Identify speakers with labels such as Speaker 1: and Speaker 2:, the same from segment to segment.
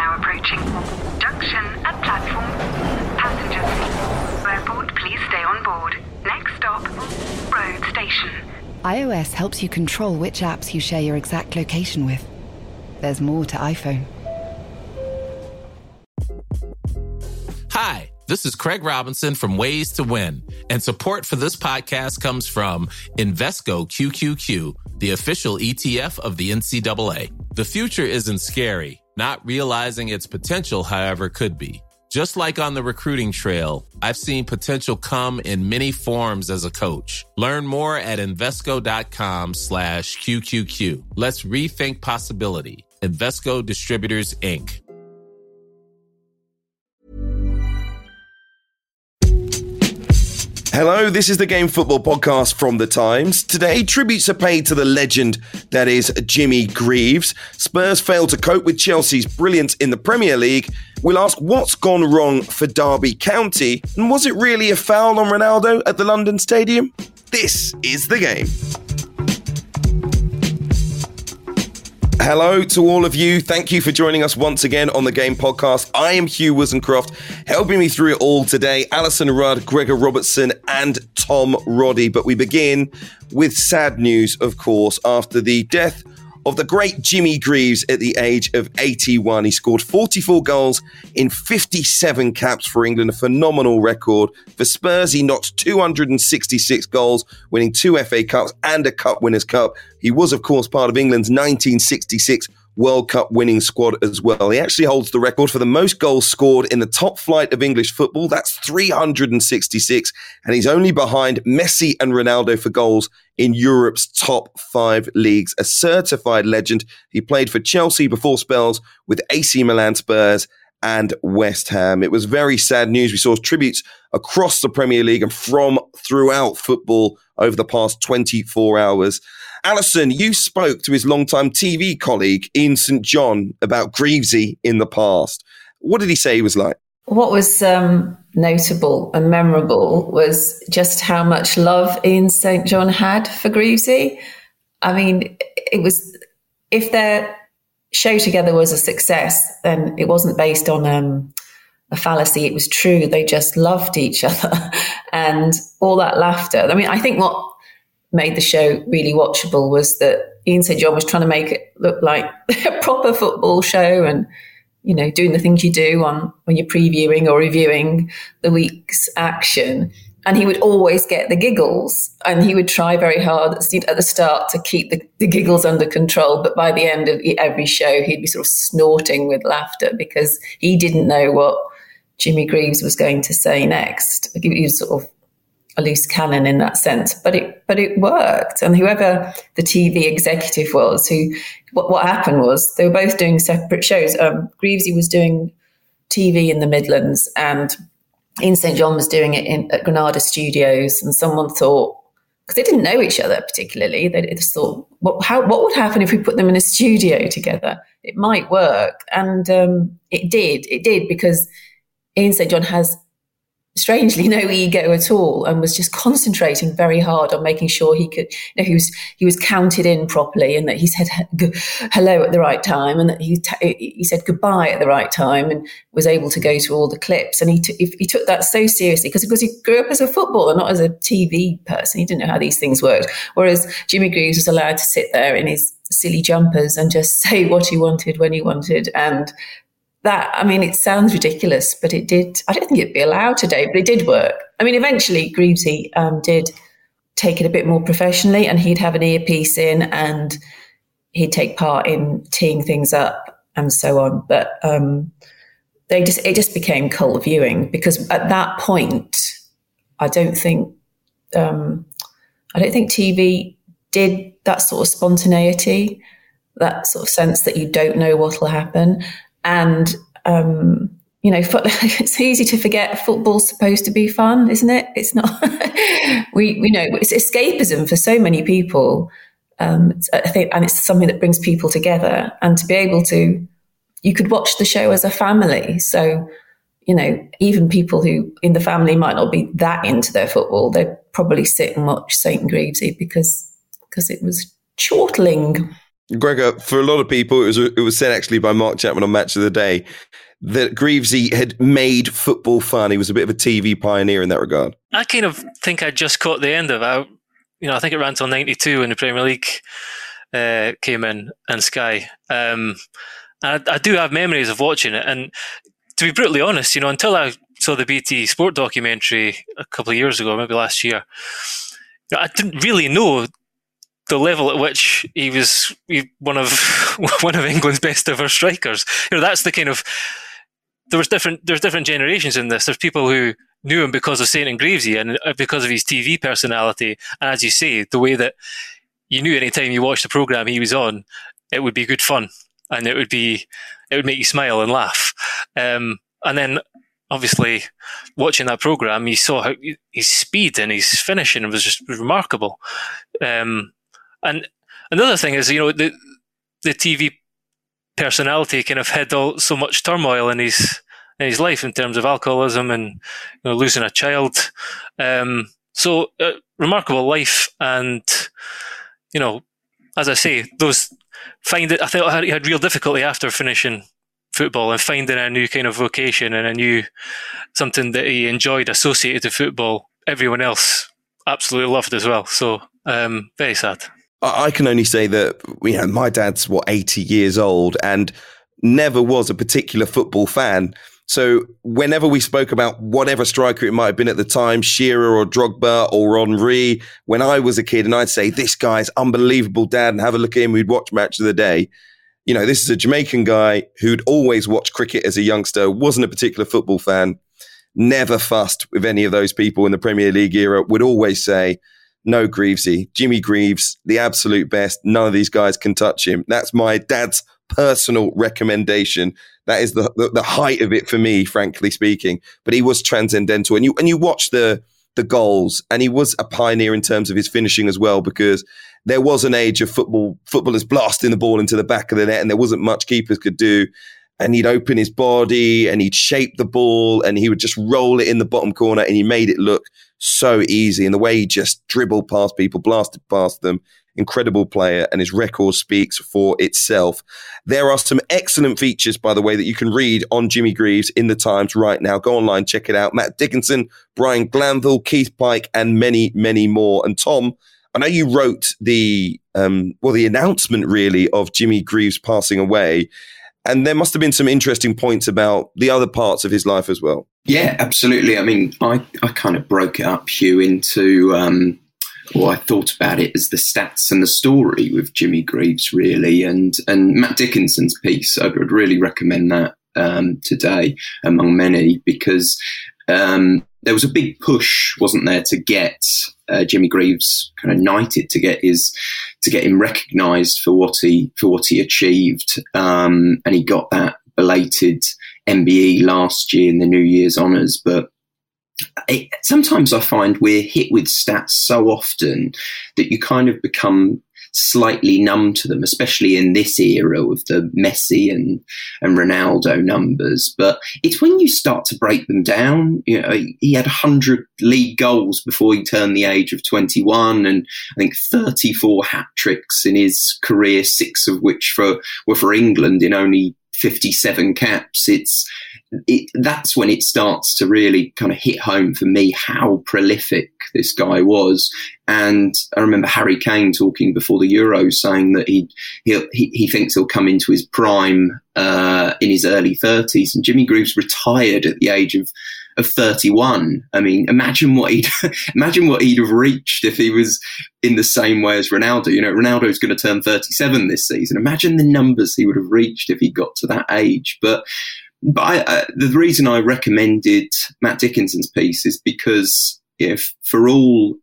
Speaker 1: now approaching junction at platform. Passengers, airport, please stay on board. Next stop, road station.
Speaker 2: iOS helps you control which apps you share your exact location with. There's more to iPhone.
Speaker 3: Hi, this is Craig Robinson from Ways to Win, and support for this podcast comes from Invesco QQQ, the official ETF of the NCAA. The future isn't scary. Not realizing its potential, however, could be. Just like on the recruiting trail, I've seen potential come in many forms as a coach. Learn more at Invesco.com/QQQ. Let's rethink possibility. Invesco Distributors, Inc.
Speaker 4: Hello, this is the Game Football Podcast from The Times. Today, tributes are paid to the legend that is Jimmy Greaves. Spurs failed to cope with Chelsea's brilliance in the Premier League. We'll ask what's gone wrong for Derby County, and was it really a foul on Ronaldo at the London Stadium? This is The Game. Hello to all of you. Thank you for joining us once again on the Game Podcast. I am Hugh Wizencroft. Helping me through it all today, Alison Rudd, Gregor Robertson and Tom Roddy. But we begin with sad news, of course, after the death of the great Jimmy Greaves at the age of 81. He scored 44 goals in 57 caps for England, a phenomenal record. For Spurs, he knocked 266 goals, winning 2 FA Cups and a Cup Winners' Cup. He was, of course, part of England's 1966 World Cup winning squad as well. He actually holds the record for the most goals scored in the top flight of English football. That's 366. And he's only behind Messi and Ronaldo for goals in Europe's top 5 leagues. A certified legend. He played for Chelsea before spells with AC Milan, Spurs and West Ham. It was very sad news. We saw tributes across the Premier League and from throughout football over the past 24 hours. Alison, you spoke to his longtime TV colleague Ian St John about Greavesy in the past. What did he say he was like?
Speaker 5: What was notable and memorable was just how much love Ian St John had for Greavesy. I mean, it was, if their show together was a success, then it wasn't based on a fallacy. It was true. They just loved each other and all that laughter. I mean, I think what made the show really watchable was that Ian St John was trying to make it look like a proper football show and, you know, doing the things you do when you're previewing or reviewing the week's action. And he would always get the giggles, and he would try very hard at the start to keep the giggles under control. But by the end of every show, he'd be sort of snorting with laughter because he didn't know what Jimmy Greaves was going to say next. He was sort of a loose cannon in that sense, but it worked. And whoever the TV executive was, what happened was they were both doing separate shows. Greavesy was doing TV in the Midlands, and Ian St John was doing it at Granada Studios. And someone thought, because they didn't know each other particularly, they just thought, what would happen if we put them in a studio together? It might work, and it did. It did, because Ian St John has strangely no ego at all, and was just concentrating very hard on making sure he could, you know, he was counted in properly, and that he said hello at the right time, and that he said goodbye at the right time, and was able to go to all the clips. And he took that so seriously because he grew up as a footballer, not as a TV person. He didn't know how these things worked. Whereas Jimmy Greaves was allowed to sit there in his silly jumpers and just say what he wanted when he wanted. And that, I mean, it sounds ridiculous, but it did. I don't think it'd be allowed today, but it did work. I mean, eventually Greavesy did take it a bit more professionally, and he'd have an earpiece in and he'd take part in teeing things up and so on. But it just became cult viewing, because at that point, I don't think TV did that sort of spontaneity, that sort of sense that you don't know what will happen. And, you know, it's easy to forget football's supposed to be fun, isn't it? It's not. we know it's escapism for so many people. I think, and it's something that brings people together. And to be able to, you could watch the show as a family. So, you know, even people who in the family might not be that into their football, they'd probably sit and watch St Greavesy because it was chortling.
Speaker 4: Gregor, for a lot of people, it was said actually by Mark Chapman on Match of the Day that Greavesy had made football fun. He was a bit of a TV pioneer in that regard.
Speaker 6: I kind of think I just caught the end of it. I think it ran till 92 when the Premier League came in and Sky. And I do have memories of watching it. And to be brutally honest, until I saw the BT Sport documentary a couple of years ago, maybe last year, I didn't really know the level at which he was one of England's best ever strikers. That's the kind of... There's different generations in this. There's people who knew him because of St. and Greavesy and because of his TV personality. And as you say, the way that you knew any time you watched the programme he was on, it would be good fun. And it would make you smile and laugh. And then, obviously, watching that programme, you saw how his speed and his finishing was just remarkable. And another thing is, the TV personality kind of had so much turmoil in his life in terms of alcoholism and losing a child. So remarkable life, and as I say, I thought he had real difficulty after finishing football and finding a new kind of vocation and something that he enjoyed associated to football. Everyone else absolutely loved as well. So very sad.
Speaker 4: I can only say that my dad's 80 years old and never was a particular football fan. So whenever we spoke about whatever striker it might have been at the time, Shearer or Drogba or Henry, when I was a kid and I'd say, this guy's unbelievable, Dad, and have a look at him, we'd watch Match of the Day. This is a Jamaican guy who'd always watched cricket as a youngster, wasn't a particular football fan, never fussed with any of those people in the Premier League era, would always say, no, Greavesy, Jimmy Greaves, the absolute best. None of these guys can touch him. That's my dad's personal recommendation. That is the height of it for me, frankly speaking. But he was transcendental. And you watch the goals, and he was a pioneer in terms of his finishing as well, because there was an age of footballers blasting the ball into the back of the net, and there wasn't much keepers could do. And he'd open his body and he'd shape the ball and he would just roll it in the bottom corner, and he made it look so easy. And the way he just dribbled past people, blasted past them, incredible player, and his record speaks for itself. There are some excellent features, by the way, that you can read on Jimmy Greaves in the Times right now. Go online, check it out. Matt Dickinson, Brian Glanville, Keith Pike, and many, many more. And Tom, I know you wrote the announcement really of Jimmy Greaves passing away. And there must have been some interesting points about the other parts of his life as well.
Speaker 7: Yeah, absolutely. I mean, I kind of broke it up, Hugh, into, I thought about it as the stats and the story with Jimmy Greaves, really. And Matt Dickinson's piece, I would really recommend that today, among many, because there was a big push, wasn't there, to get Jimmy Greaves kind of knighted, to get him recognised for what he achieved, and he got that belated MBE last year in the New Year's honours. But sometimes I find we're hit with stats so often that you kind of become slightly numb to them, especially in this era with the Messi and Ronaldo numbers. But it's when you start to break them down. He had 100 league goals before he turned the age of 21, and I think 34 hat-tricks in his career, 6 of which were for England in only 57 caps. That's when it starts to really kind of hit home for me how prolific this guy was. And I remember Harry Kane talking before the Euros, saying that he thinks he'll come into his prime in his early 30s. And Jimmy Greaves retired at the age of 31. I mean, imagine what he'd have reached if he was in the same way as Ronaldo. Ronaldo's going to turn 37 this season. Imagine the numbers he would have reached if he got to that age. But the reason I recommended Matt Dickinson's piece is because for all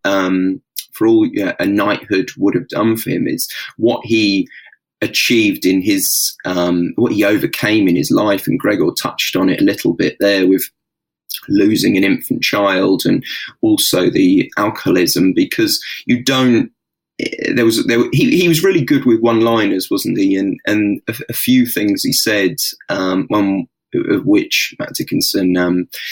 Speaker 7: a knighthood would have done for him is what he achieved in his what he overcame in his life. And Gregor touched on it a little bit there with losing an infant child and also the alcoholism, because he was really good with one-liners, wasn't he? And a few things he said, one of which Matt Dickinson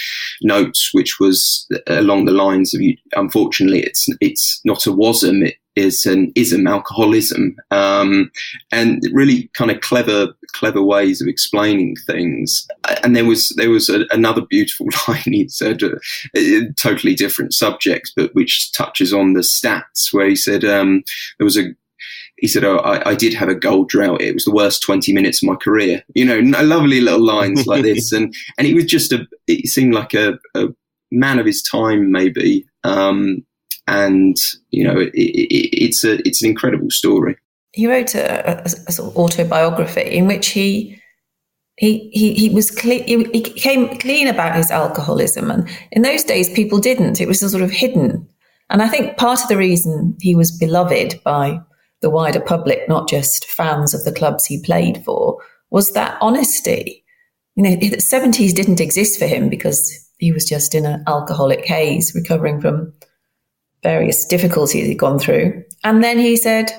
Speaker 7: notes, which was along the lines of, unfortunately, it's not a wasm, is an ism, alcoholism, and really kind of clever ways of explaining things. And there was another beautiful line he said, totally different subjects, but which touches on the stats, where he said I did have a goal drought. It was the worst 20 minutes of my career. Lovely little lines like this. And it was just it seemed like a man of his time, maybe. It's an incredible story.
Speaker 5: He wrote a sort of autobiography in which he was clean. He came clean about his alcoholism, and in those days people didn't. It was sort of hidden. And I think part of the reason he was beloved by the wider public, not just fans of the clubs he played for, was that honesty. The 70s didn't exist for him because he was just in an alcoholic haze, recovering from various difficulties he'd gone through. And then he said,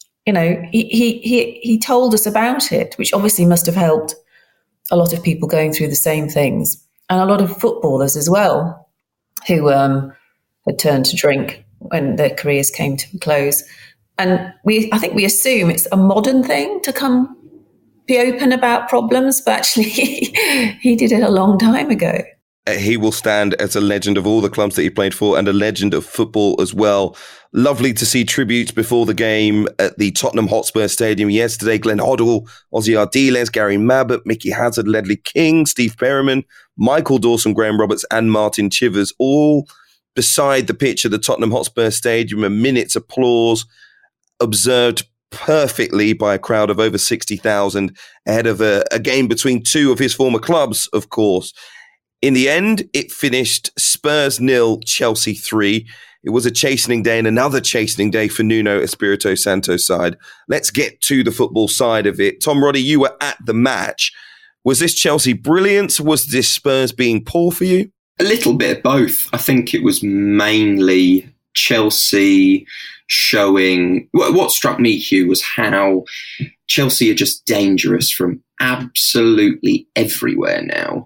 Speaker 5: he told us about it, which obviously must have helped a lot of people going through the same things, and a lot of footballers as well, who had turned to drink when their careers came to a close. And I think we assume it's a modern thing to be open about problems, but actually he did it a long time ago.
Speaker 4: He will stand as a legend of all the clubs that he played for, and a legend of football as well. Lovely to see tributes before the game at the Tottenham Hotspur Stadium yesterday. Glenn Hoddle, Ossie Ardiles, Gary Mabbott, Mickey Hazard, Ledley King, Steve Perryman, Michael Dawson, Graham Roberts and Martin Chivers, all beside the pitch at the Tottenham Hotspur Stadium. A minute's applause observed perfectly by a crowd of over 60,000 ahead of a game between two of his former clubs, of course. In the end, it finished Spurs 0, Chelsea 3. It was a chastening day, and another chastening day for Nuno Espirito Santo's side. Let's get to the football side of it. Tom Roddy, you were at the match. Was this Chelsea brilliance? Was this Spurs being poor for you?
Speaker 7: A little bit of both. I think it was mainly Chelsea showing... What struck me, Hugh, was how Chelsea are just dangerous from absolutely everywhere now.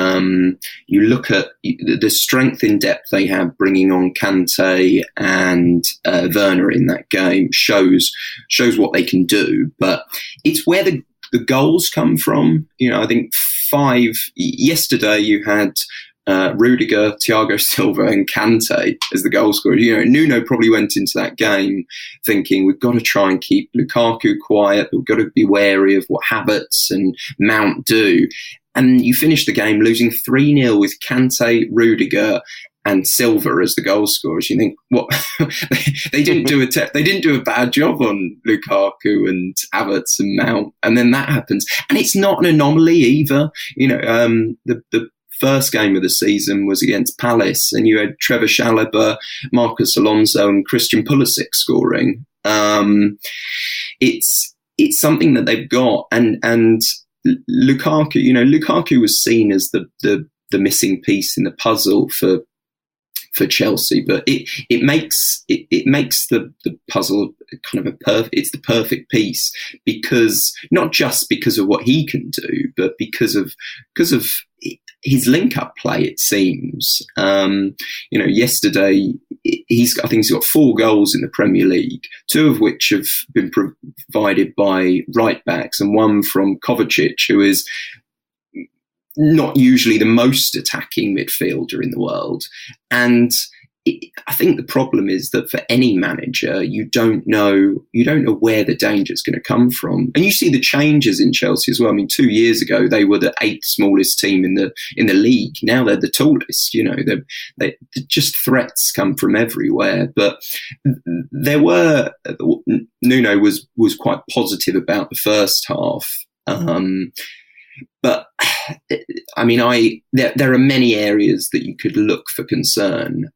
Speaker 7: You look at the strength in depth they have, bringing on Kante and Werner in that game shows what they can do. But it's where the goals come from. I think 5 yesterday you had Rudiger, Thiago Silva and Kante as the goal scorers. Nuno probably went into that game thinking we've got to try and keep Lukaku quiet. We've got to be wary of what Havertz and Mount do. And you finish the game losing 3-0 with Kante, Rudiger, and Silva as the goal scorers. You think, what? They didn't do a bad job on Lukaku and Havertz and Mount, and then that happens. And it's not an anomaly either. The first game of the season was against Palace, and you had Trevor Chalobah, Marcus Alonso, and Christian Pulisic scoring. It's something that they've got, and Lukaku was seen as the missing piece in the puzzle for Chelsea, but it makes the puzzle kind of it's the perfect piece, because not just because of what he can do, but because of his link-up play. It seems, yesterday I think he's got 4 goals in the Premier League, 2 of which have been provided by right backs, and 1 from Kovacic, who is not usually the most attacking midfielder in the world. And I think the problem is that for any manager, you don't know where the danger is going to come from. And you see the changes in Chelsea as well. I mean, 2 years ago they were the 8th smallest team in the league. Now they're the tallest. They just threats come from everywhere. But Nuno was quite positive about the first half. But I mean, there are many areas that you could look for concern.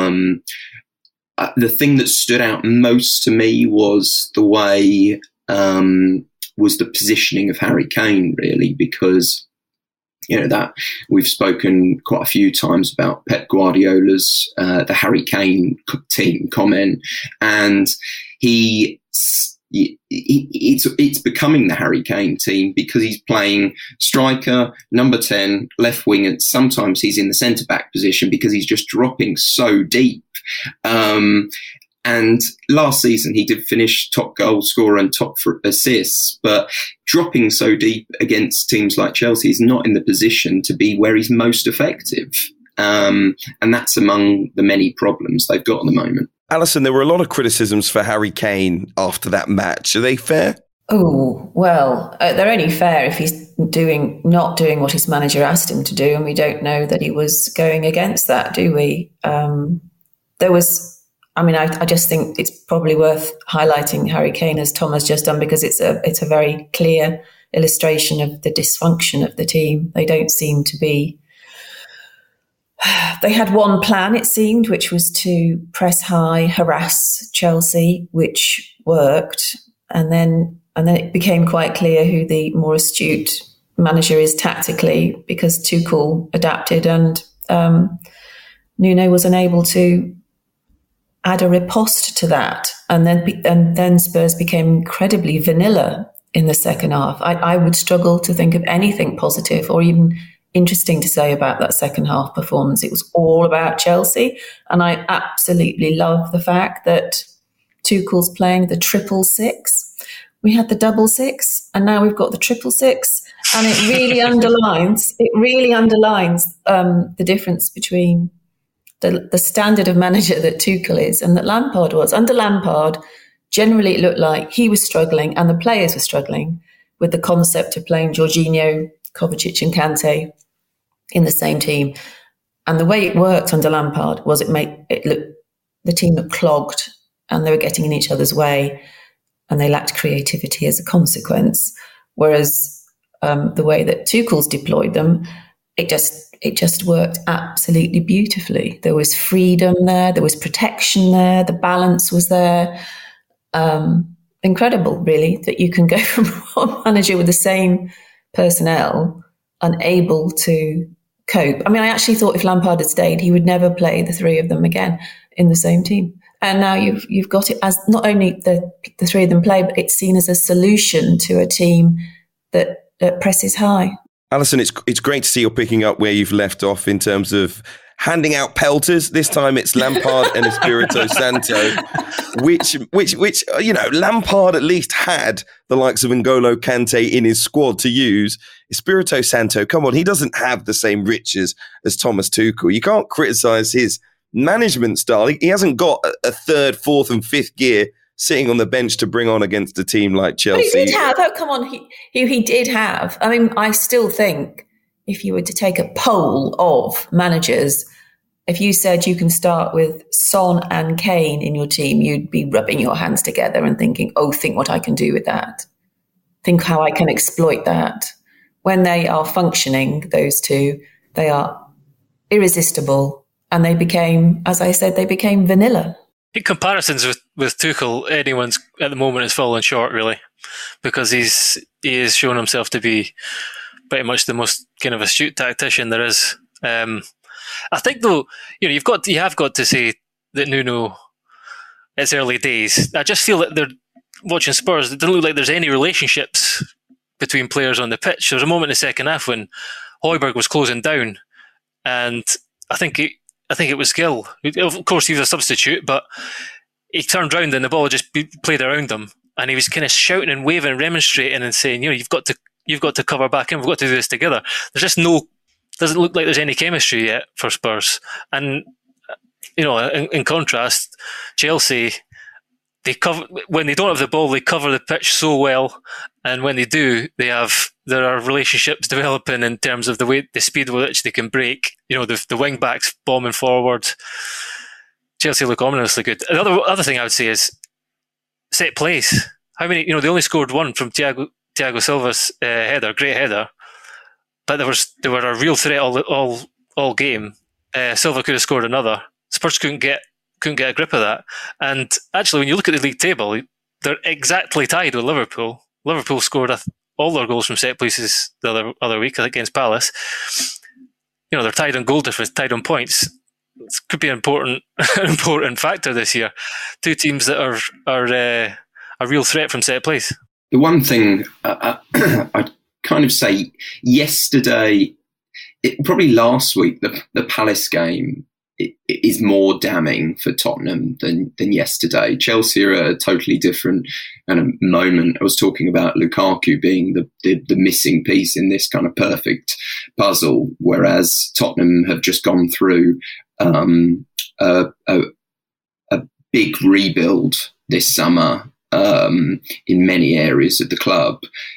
Speaker 7: The thing that stood out most to me was the way was the positioning of Harry Kane, really, because that we've spoken quite a few times about Pep Guardiola's the Harry Kane team comment, and it's becoming the Harry Kane team because he's playing striker, number 10, left wing, and sometimes he's in the centre-back position because he's just dropping so deep. And last season, he did finish top goal scorer and top for assists, but dropping so deep against teams like Chelsea is not in the position to be where he's most effective. And that's among the many problems they've got at the moment.
Speaker 4: Alison, there were a lot of criticisms for Harry Kane after that match. Are they fair?
Speaker 5: Oh, well, they're only fair if he's not doing what his manager asked him to do, and we don't know that he was going against that, do we? I just think it's probably worth highlighting Harry Kane, as Tom has just done, because it's a very clear illustration of the dysfunction of the team. They don't seem to be... They had one plan, it seemed, which was to press high, harass Chelsea, which worked. And then it became quite clear who the more astute manager is tactically, because Tuchel adapted and Nuno was unable to add a riposte to that. And then Spurs became incredibly vanilla in the second half. I would struggle to think of anything positive or even interesting to say about that second half performance. It was all about Chelsea. And I absolutely love the fact that Tuchel's playing the 666. We had the 666 and now we've got the 666. And it really underlines the difference between the standard of manager that Tuchel is and that Lampard was. Under Lampard, generally it looked like he was struggling and the players were struggling with the concept of playing Jorginho, Kovacic and Kante in the same team. And the way it worked under Lampard was the team looked clogged and they were getting in each other's way and they lacked creativity as a consequence. Whereas the way that Tuchel's deployed them, it just worked absolutely beautifully. There was freedom there, there was protection there, the balance was there. Incredible, really, that you can go from one manager with the same personnel unable to cope. I mean, I actually thought if Lampard had stayed, he would never play the three of them again in the same team. And now you've got it as not only the three of them play, but it's seen as a solution to a team that presses high.
Speaker 4: Alison, it's great to see you're picking up where you've left off in terms of handing out pelters. This time it's Lampard and Espirito Santo, which Lampard at least had the likes of N'Golo Kante in his squad to use. Espirito Santo, come on, he doesn't have the same riches as Thomas Tuchel. You can't criticise his management style. He hasn't got a third, fourth and fifth gear sitting on the bench to bring on against a team like Chelsea.
Speaker 5: But he did have, he did have. I mean, I still think if you were to take a poll of managers, if you said you can start with Son and Kane in your team, you'd be rubbing your hands together and thinking, oh, think what I can do with that. Think how I can exploit that. When they are functioning, those two, they are irresistible. And they became, as I said, vanilla.
Speaker 6: In comparisons with Tuchel, anyone's at the moment is falling short, really, because he has shown himself to be pretty much the most kind of astute tactician there is. I think, though, you have got to say that Nuno, it's early days. I just feel that they're watching Spurs. It doesn't look like there's any relationships between players on the pitch. There was a moment in the second half when Højbjerg was closing down, and I think it was Gill. Of course, he was a substitute, but he turned round and the ball just played around him, and he was kind of shouting and waving and remonstrating and saying, you've got to cover back in. We've got to do this together. There's just doesn't look like there's any chemistry yet for Spurs. And in contrast, Chelsea, when they don't have the ball, they cover the pitch so well, and when they do, there are relationships developing in terms of the speed with which they can break. The wing backs bombing forward. Chelsea look ominously good. Another other thing I would say is set plays. How many? They only scored one from Thiago Silva's header, great header, but they were a real threat all game. Silva could have scored another. Spurs couldn't get a grip of that. And actually, when you look at the league table, they're exactly tied with Liverpool. Liverpool scored all their goals from set pieces the other week against Palace. They're tied on goal difference, tied on points. It could be an important factor this year. Two teams that are a real threat from set plays.
Speaker 7: The one thing I'd kind of say yesterday, probably last week, the Palace game, is more damning for Tottenham than yesterday. Chelsea are at a totally different kind of moment. I was talking about Lukaku being the missing piece in this kind of perfect puzzle, whereas Tottenham have just gone through a big rebuild this summer in many areas of the club,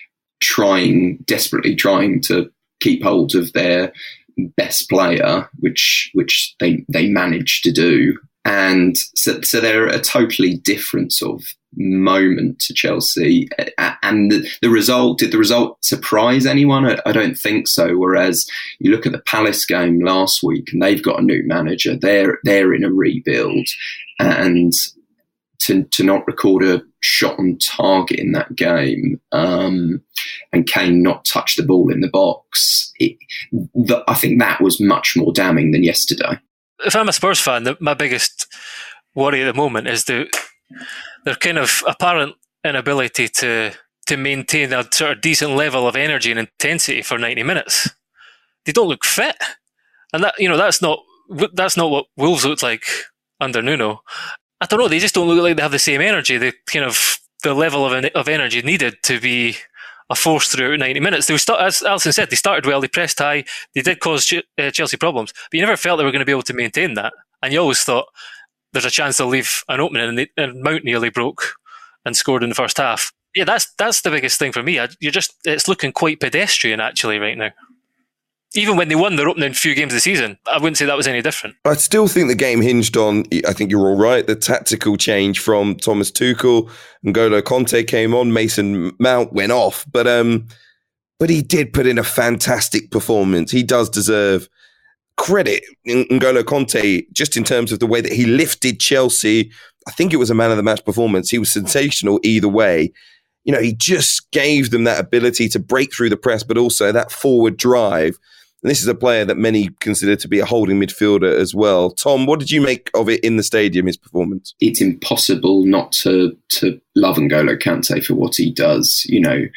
Speaker 7: desperately trying to keep hold of their best player, which they managed to do. And so they're a totally different sort of moment to Chelsea. And the result, did the result surprise anyone? I don't think so. Whereas you look at the Palace game last week and they've got a new manager. They're in a rebuild, and to not record a shot on target in that game, and Kane not touch the ball in the box, I think that was much more damning than yesterday.
Speaker 6: If I'm a Spurs fan, my biggest worry at the moment is their kind of apparent inability to maintain a sort of decent level of energy and intensity for 90 minutes. They don't look fit, and that's not what Wolves looked like under Nuno. I don't know. They just don't look like they have the same energy. The level of energy needed to be a force throughout 90 minutes. As Alison said, they started well. They pressed high. They did cause Chelsea problems, but you never felt they were going to be able to maintain that. And you always thought there's a chance they'll leave an opening. And Mount nearly broke and scored in the first half. Yeah, that's the biggest thing for me. It's looking quite pedestrian actually right now. Even when they won their opening few games of the season, I wouldn't say that was any different.
Speaker 4: I still think the game hinged on, I think you're all right, the tactical change from Thomas Tuchel. N'Golo Conte came on, Mason Mount went off. But he did put in a fantastic performance. He does deserve credit, N'Golo Conte, just in terms of the way that he lifted Chelsea. I think it was a man of the match performance. He was sensational either way. He just gave them that ability to break through the press, but also that forward drive. And this is a player that many consider to be a holding midfielder as well. Tom, what did you make of it in the stadium, his performance?
Speaker 7: It's impossible not to love N'Golo Kante for what he does,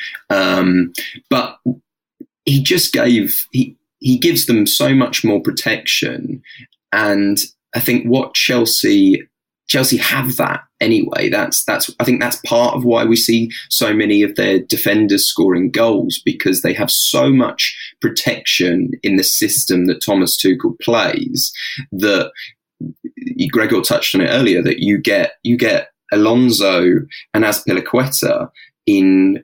Speaker 7: but he just he gives them so much more protection. And I think what Chelsea have that anyway. I think that's part of why we see so many of their defenders scoring goals, because they have so much protection in the system that Thomas Tuchel plays, that Gregor touched on it earlier, that you get Alonso and Azpilicueta in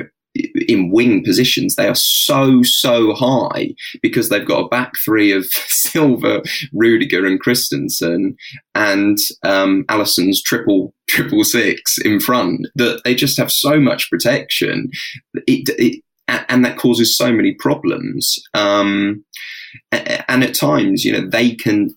Speaker 7: wing positions. They are so high because they've got a back three of Silva, Rudiger and Christensen, and Alisson's triple six in front, that they just have so much protection. And that causes so many problems. And at times, they can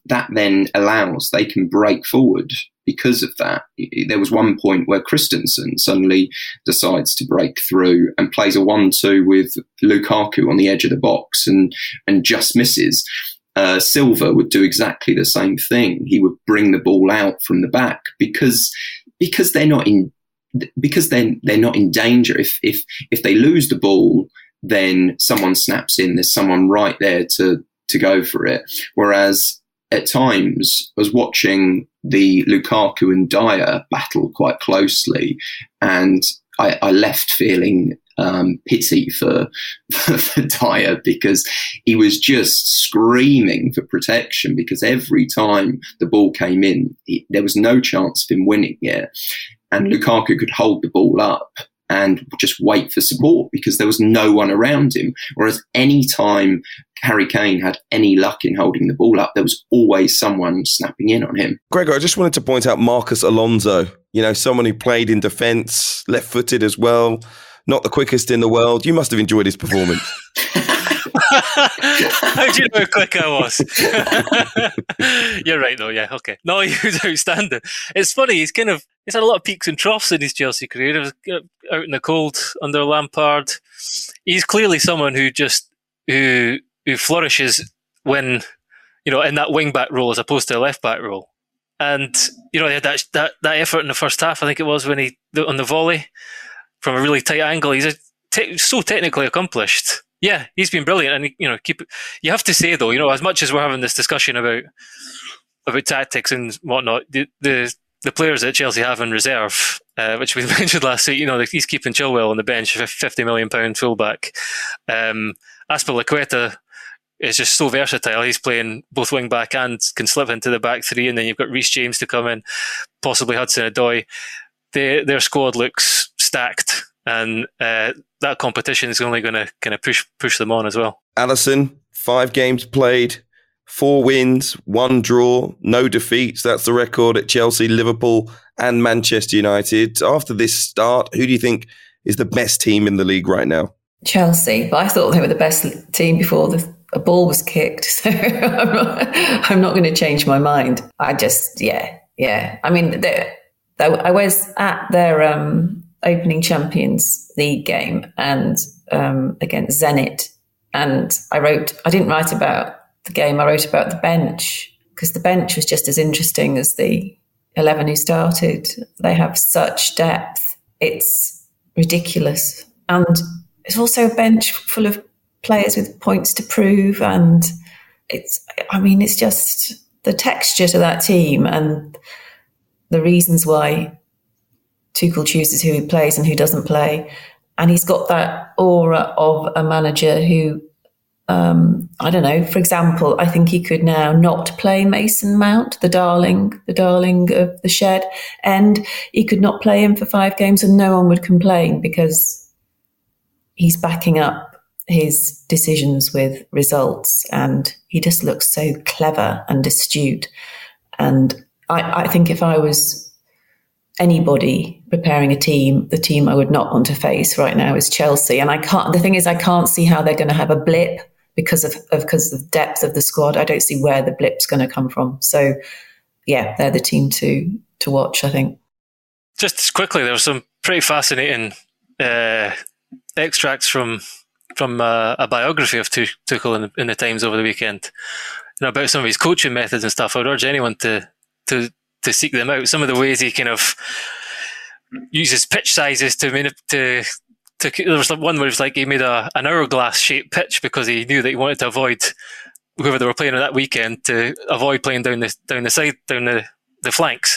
Speaker 7: break forward because of that. There was one point where Christensen suddenly decides to break through and plays a 1-2 with Lukaku on the edge of the box and just misses. Silva would do exactly the same thing. He would bring the ball out from the back because they're not in danger. If they lose the ball, then someone snaps in. There's someone right there to go for it. Whereas at times, I was watching the Lukaku and Dyer battle quite closely, and I left feeling pity for Dyer, because he was just screaming for protection, because every time the ball came in, there was no chance of him winning it. And Lukaku could hold the ball up and just wait for support because there was no one around him. Whereas any time Harry Kane had any luck in holding the ball up, there was always someone snapping in on him.
Speaker 4: Gregor, I just wanted to point out Marcus Alonso, someone who played in defence, left-footed as well, not the quickest in the world. You must have enjoyed his performance.
Speaker 6: How do you know how quick I was? You're right, though. Yeah, okay. No, he was outstanding. It's funny. He's had a lot of peaks and troughs in his Chelsea career. He was out in the cold under Lampard. He's clearly someone who flourishes when in that wing back role as opposed to a left back role. And he had that effort in the first half. I think it was when he on the volley from a really tight angle. He's so technically accomplished. Yeah, he's been brilliant, and you have to say though, as much as we're having this discussion about tactics and whatnot, the players that Chelsea have in reserve, which we mentioned last week, he's keeping Chilwell on the bench, £50 million fullback. Azpilicueta is just so versatile. He's playing both wing back and can slip into the back three, and then you've got Reece James to come in, possibly Hudson-Odoi. Their squad looks stacked, and that competition is only going to kind of push them on as well.
Speaker 4: Alison, 5 games played, 4 wins, 1 draw, no defeats. That's the record at Chelsea, Liverpool and Manchester United. After this start, who do you think is the best team in the league right now?
Speaker 5: Chelsea, but I thought they were the best team before a ball was kicked. So I'm not going to change my mind. I just, yeah. I mean, I was at their opening Champions League game and against Zenit, and I didn't write about the game, I wrote about the bench, because the bench was just as interesting as the 11 who started. They have such depth. It's ridiculous. And it's also a bench full of players with points to prove. And it's just the texture to that team and the reasons why Tuchel chooses who he plays and who doesn't play. And he's got that aura of a manager who, I don't know, for example, I think he could now not play Mason Mount, the darling of the shed, and he could not play him for 5 games and no one would complain, because he's backing up his decisions with results, and he just looks so clever and astute. And I think if I was anybody preparing a team, the team I would not want to face right now is Chelsea. And I can't see how they're going to have a blip because of the depth of the squad. I don't see where the blip's going to come from. So yeah, they're the team to watch, I think.
Speaker 6: Just quickly, there were some pretty fascinating extracts from a biography of Tuchel in the Times over the weekend, about some of his coaching methods and stuff. I would urge anyone to seek them out. Some of the ways he kind of uses pitch sizes to there was one where it was like he made an hourglass shaped pitch because he knew that he wanted to avoid whoever they were playing on that weekend, to avoid playing down the flanks.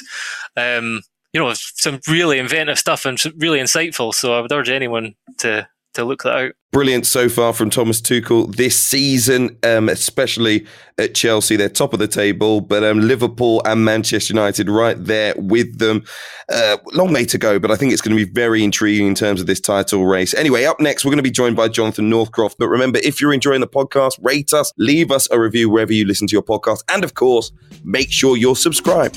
Speaker 6: Some really inventive stuff and really insightful. So I would urge anyone to look that out.
Speaker 4: Brilliant so far from Thomas Tuchel this season, especially at Chelsea. They're top of the table, but Liverpool and Manchester United right there with them. Long way to go, but I think it's going to be very intriguing in terms of this title race. Anyway, up next, we're going to be joined by Jonathan Northcroft. But remember, if you're enjoying the podcast, rate us, leave us a review wherever you listen to your podcast. And of course, make sure you're subscribed.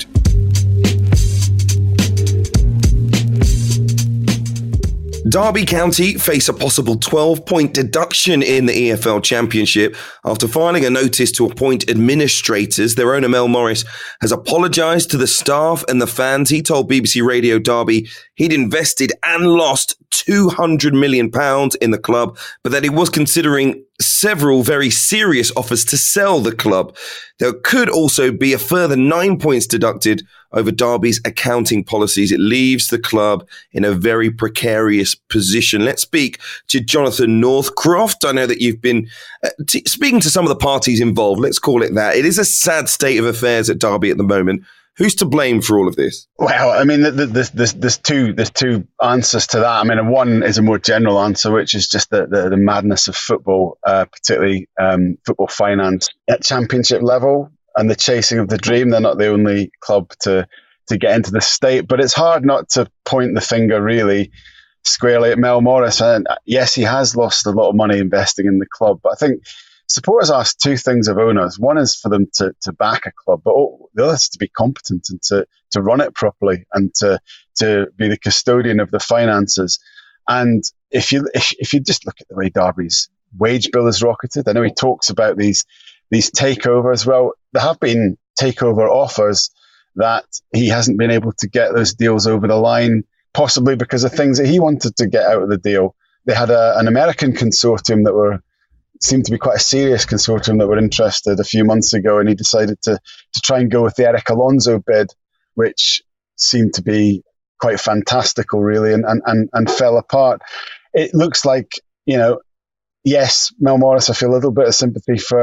Speaker 4: Derby County face a possible 12-point deduction in the EFL Championship after filing a notice to appoint administrators. Their owner, Mel Morris, has apologised to the staff and the fans. He told BBC Radio Derby he'd invested and lost £200 million in the club, but that he was considering several very serious offers to sell the club. There could also be a further 9 points deducted over Derby's accounting policies. It leaves the club in a very precarious position. Let's speak to Jonathan Northcroft. I know that you've been speaking to some of the parties involved. Let's call it that. It is a sad state of affairs at Derby at the moment. Who's to blame for all of this?
Speaker 8: Well, I mean, there's two answers to that. I mean, one is a more general answer, which is just the madness of football, particularly football finance at championship level and the chasing of the dream. They're not the only club to get into this state, but it's hard not to point the finger really squarely at Mel Morris. And yes, he has lost a lot of money investing in the club, but I think supporters ask 2 things of owners. One is for them to back a club, but the other is to be competent and to run it properly and to be the custodian of the finances. And if you just look at the way Derby's wage bill has rocketed, I know he talks about these takeovers. Well, there have been takeover offers that he hasn't been able to get those deals over the line, possibly because of things that he wanted to get out of the deal. They had an American consortium that seemed to be quite a serious consortium that were interested a few months ago, and he decided to try and go with the Eric Alonso bid, which seemed to be quite fantastical, really, and fell apart. It looks like, yes, Mel Morris, I feel a little bit of sympathy for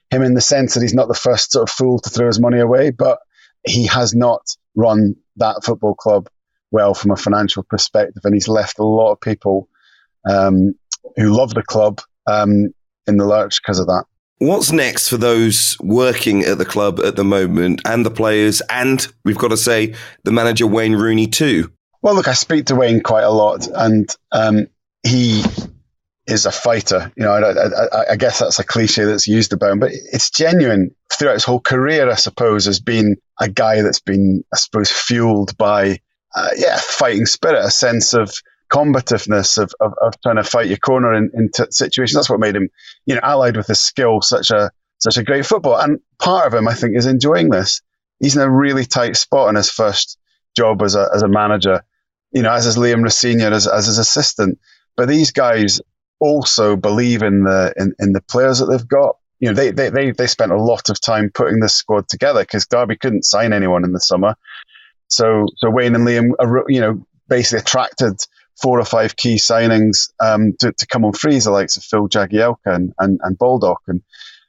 Speaker 8: him in the sense that he's not the first sort of fool to throw his money away, but he has not run that football club well from a financial perspective, and he's left a lot of people who love the club in the lurch because of that.
Speaker 4: What's next for those working at the club at the moment, and the players, and we've got to say the manager Wayne Rooney too?
Speaker 8: Well, look, I speak to Wayne quite a lot, and he is a fighter. You know, I guess that's a cliche that's used about him, but it's genuine. Throughout his whole career, I suppose, has been a guy that's been, I suppose, fueled by fighting spirit, a sense of combativeness, of trying to fight your corner in situations. That's what made him, you know, allied with his skill, such a great footballer. And part of him, I think, is enjoying this. He's in a really tight spot in his first job as a manager, you know, as is Liam Rosenior, as his assistant. But these guys also believe in the players that they've got. You know, they spent a lot of time putting this squad together because Derby couldn't sign anyone in the summer. So Wayne and Liam, you know, basically attracted 4 or 5 key signings to come on free, the likes of Phil Jagielka and Baldock and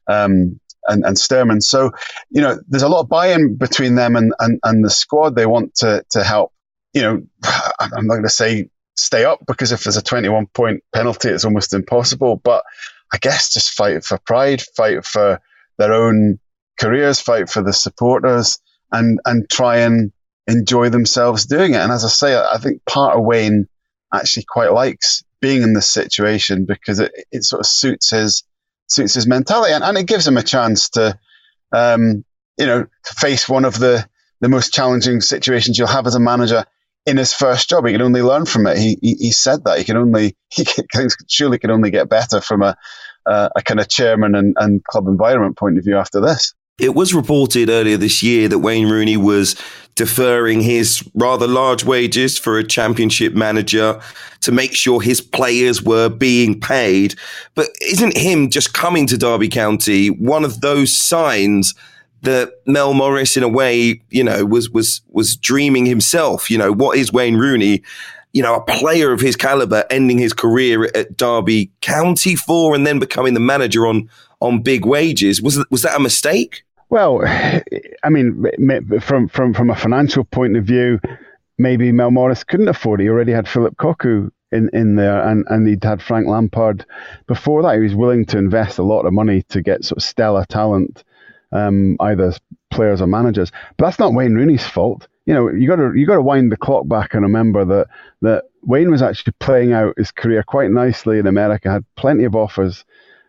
Speaker 8: Sturman. So, you know, there's a lot of buy-in between them and the squad. They want to help, you know, I'm not going to say stay up, because if there's a 21-point penalty, it's almost impossible. But I guess just fight for pride, fight for their own careers, fight for the supporters, and try and enjoy themselves doing it. And as I say, I think part of Wayne actually quite likes being in this situation because it sort of suits his mentality, and it gives him a chance to, you know, face one of the most challenging situations you'll have as a manager in his first job. He can only learn from it. He said that he surely can only get better from a kind of chairman and club environment point of view after this.
Speaker 4: It was reported earlier this year that Wayne Rooney was deferring his rather large wages for a championship manager to make sure his players were being paid. But isn't him just coming to Derby County one of those signs that Mel Morris, in a way, you know, was dreaming himself? You know, what is Wayne Rooney, you know, a player of his caliber, ending his career at Derby County for, and then becoming the manager on big wages? Was that a mistake?
Speaker 8: Well, I mean, from a financial point of view, maybe Mel Morris couldn't afford it. He already had Philip Cocu in there, and he'd had Frank Lampard before that. He was willing to invest a lot of money to get sort of stellar talent, either players or managers. But that's not Wayne Rooney's fault. You know, you got to wind the clock back and remember that Wayne was actually playing out his career quite nicely in America, had plenty of offers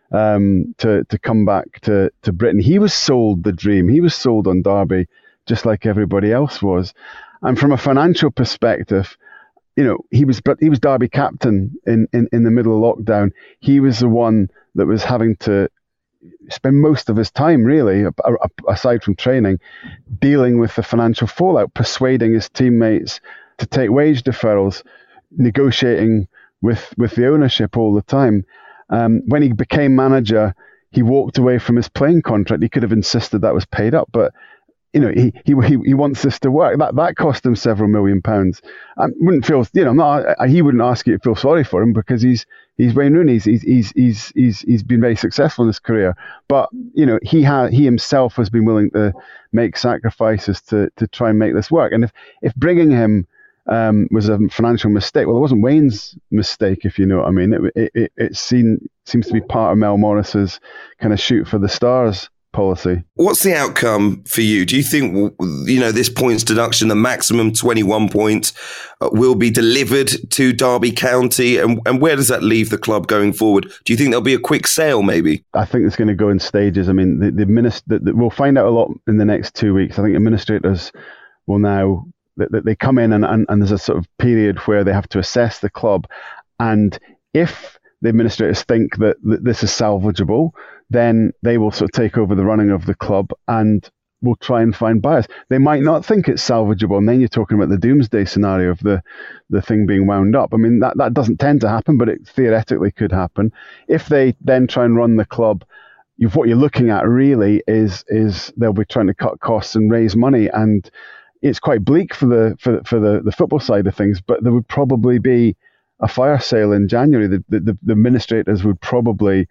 Speaker 8: to come back to Britain. He was sold the dream. He was sold on Derby, just like everybody else was. And from a financial perspective, you know, he was Derby captain in the middle of lockdown. He was the one that was having to spend most of his time, really, aside from training, dealing with the financial fallout, persuading his teammates to take wage deferrals, negotiating with the ownership all the time. When he became manager, he walked away from his playing contract. He could have insisted that was paid up, but you know, he wants this to work. That cost him several £1 million. I wouldn't feel, you know, he wouldn't ask you to feel sorry for him because he's Wayne Rooney. He's been very successful in his career, but you know, he himself has been willing to make sacrifices to try and make this work. And if bringing him was a financial mistake, well, it wasn't Wayne's mistake, if you know what I mean. It seems to be part of Mel Morris's kind of shoot for the stars policy.
Speaker 4: What's the outcome for you? Do you think, you know, this points deduction, the maximum 21 points, will be delivered to Derby County? And where does that leave the club going forward? Do you think there'll be a quick sale, maybe?
Speaker 8: I think it's going to go in stages. I mean, we'll find out a lot in the next 2 weeks. I think administrators will now, they come in and there's a sort of period where they have to assess the club. And if the administrators think that this is salvageable, then they will sort of take over the running of the club and will try and find buyers. They might not think it's salvageable, and then you're talking about the doomsday scenario of the thing being wound up. I mean, that doesn't tend to happen, but it theoretically could happen. If they then try and run the club, what you're looking at really is they'll be trying to cut costs and raise money, and it's quite bleak for the football side of things, but there would probably be a fire sale in January. The administrators would probably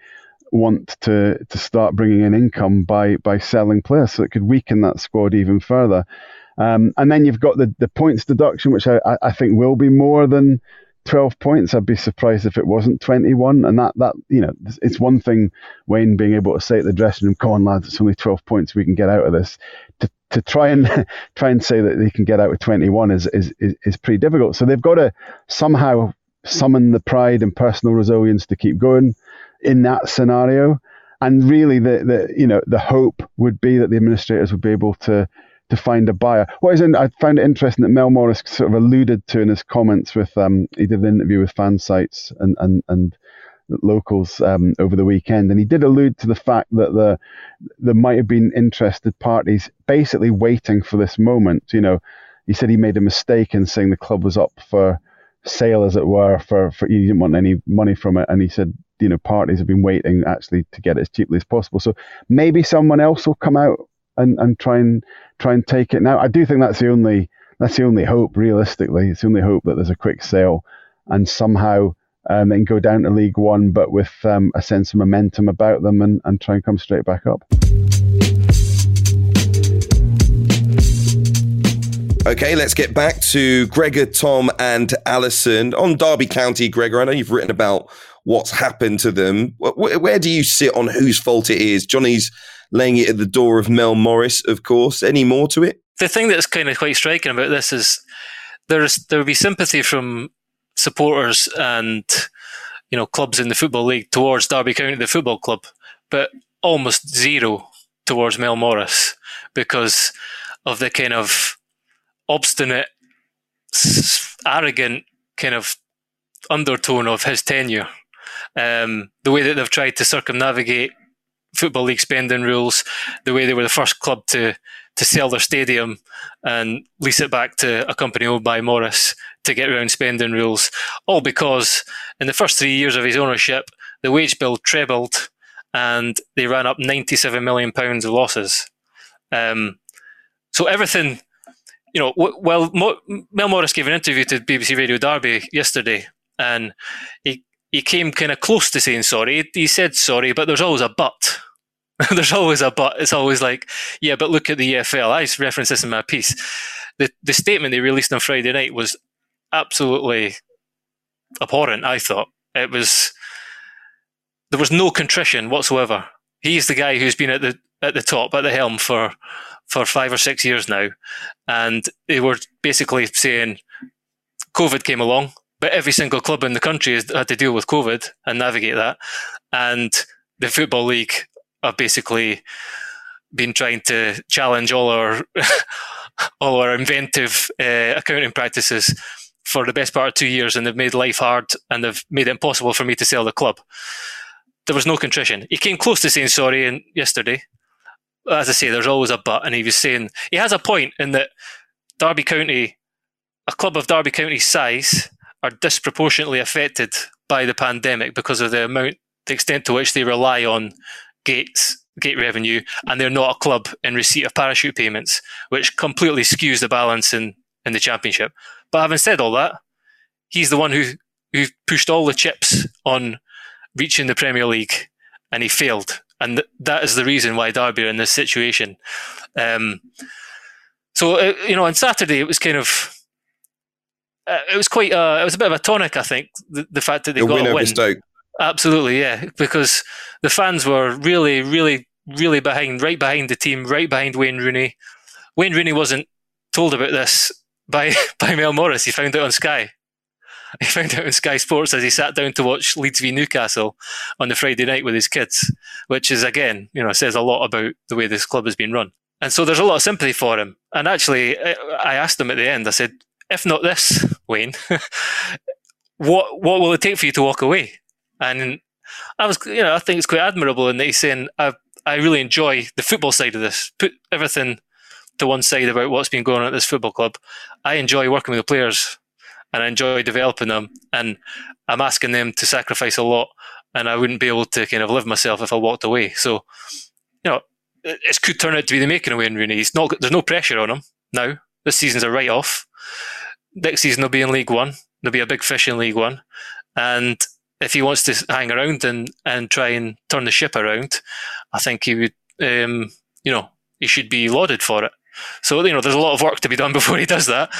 Speaker 8: want to start bringing in income by selling players, so it could weaken that squad even further. And then you've got the points deduction, which I think will be more than 12 points. I'd be surprised if it wasn't 21. And that it's one thing, Wayne, being able to say at the dressing room, "Come on, lads, it's only 12 points we can get out of this." To try and say that they can get out with 21 is pretty difficult. So they've got to somehow summon the pride and personal resilience to keep going in that scenario. And really, the hope would be that the administrators would be able to find a buyer. I found it interesting that Mel Morris sort of alluded to in his comments with he did an interview with fan sites and locals over the weekend, and he did allude to the fact that there might have been interested parties basically waiting for this moment. He said he made a mistake in saying the club was up for sale, as it were, for he didn't want any money from it, and he said parties have been waiting actually to get it as cheaply as possible. So maybe someone else will come out and try and take it now. I do think that's the only hope, realistically. It's the only hope that there's a quick sale and somehow they can go down to League One, but with a sense of momentum about them and try and come straight back up.
Speaker 4: Okay, let's get back to Gregor, Tom and Alison. On Derby County, Gregor, I know you've written about what's happened to them. Where do you sit on whose fault it is? Johnny's laying it at the door of Mel Morris, of course. Any more to it?
Speaker 6: The thing that's kind of quite striking about this is there will be sympathy from supporters and clubs in the Football League towards Derby County, the football club, but almost zero towards Mel Morris because of the kind of obstinate, arrogant kind of undertone of his tenure. The way that they've tried to circumnavigate Football League spending rules, the way they were the first club to sell their stadium and lease it back to a company owned by Morris to get around spending rules, all because in the first 3 years of his ownership, the wage bill trebled and they ran up £97 million of losses. So everything, well, Mel Morris gave an interview to BBC Radio Derby yesterday, and he came kind of close to saying sorry. He said sorry, but there's always a but. There's always a but. It's always like, yeah, but look at the EFL. I referenced this in my piece. The statement they released on Friday night was absolutely abhorrent, I thought. There was no contrition whatsoever. He's the guy who's been at the top, at the helm for 5 or 6 years now. And they were basically saying COVID came along, but every single club in the country has had to deal with COVID and navigate that. And the Football League have basically been trying to challenge all our inventive accounting practices for the best part of 2 years, and they've made life hard and they've made it impossible for me to sell the club. There was no contrition. He came close to saying sorry yesterday. As I say, there's always a but, and he was saying he has a point in that Derby County, a club of Derby County's size, are disproportionately affected by the pandemic because of the extent to which they rely on gate revenue, and they're not a club in receipt of parachute payments, which completely skews the balance in the Championship. But having said all that, he's the one who pushed all the chips on reaching the Premier League, and he failed. And that is the reason why Derby are in this situation. So on Saturday, it was kind of... it was a bit of a tonic, I think, the fact that they got a win. Stoke. Absolutely, yeah, because the fans were really, really, really right behind the team, right behind Wayne Rooney. Wayne Rooney wasn't told about this by Mel Morris. He found out on Sky. He found out on Sky Sports as he sat down to watch Leeds v Newcastle on the Friday night with his kids, which is, again, says a lot about the way this club has been run. And so there's a lot of sympathy for him. And actually, I asked him at the end, I said, if not this, Wayne, what will it take for you to walk away? And I think it's quite admirable in that he's saying, I really enjoy the football side of this. Put everything to one side about what's been going on at this football club. I enjoy working with the players and I enjoy developing them, and I'm asking them to sacrifice a lot, and I wouldn't be able to kind of live myself if I walked away. So, it could turn out to be the making of Wayne Rooney. There's no pressure on him now. This season's a write-off. Next season, they'll be in League One. There'll be a big fish in League One. And if he wants to hang around and try and turn the ship around, I think he would, he should be lauded for it. So, there's a lot of work to be done before he does that.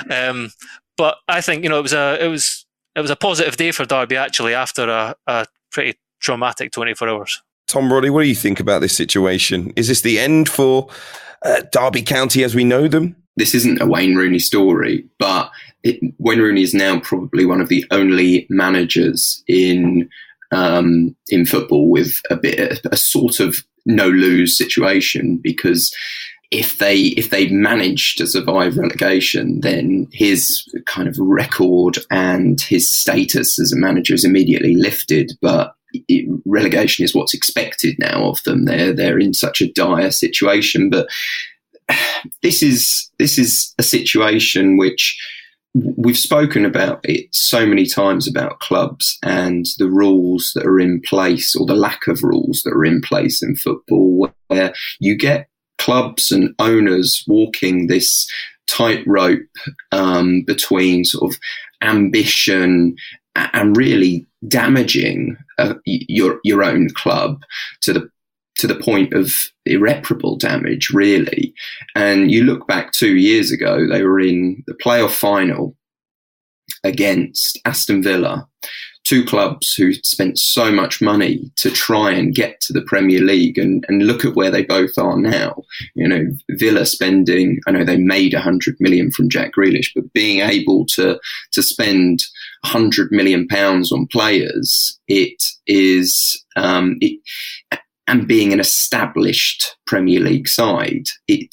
Speaker 6: But I think, it was a positive day for Derby, actually, after a pretty traumatic 24 hours.
Speaker 4: Tom, Roddy, what do you think about this situation? Is this the end for Derby County as we know them?
Speaker 7: This isn't a Wayne Rooney story, but Wayne Rooney is now probably one of the only managers in football with a sort of no-lose situation, because if they manage to survive relegation, then his kind of record and his status as a manager is immediately lifted. But relegation is what's expected now of them. They're in such a dire situation. But this is a situation which we've spoken about it so many times, about clubs and the rules that are in place, or the lack of rules that are in place in football, where you get clubs and owners walking this tightrope between sort of ambition and really damaging your own club to the point of irreparable damage, really. And you look back 2 years ago, they were in the playoff final against Aston Villa, two clubs who spent so much money to try and get to the Premier League, and look at where they both are now. Villa spending, I know they made 100 million from Jack Grealish, but being able to spend 100 million pounds on players, it is, and being an established Premier League side,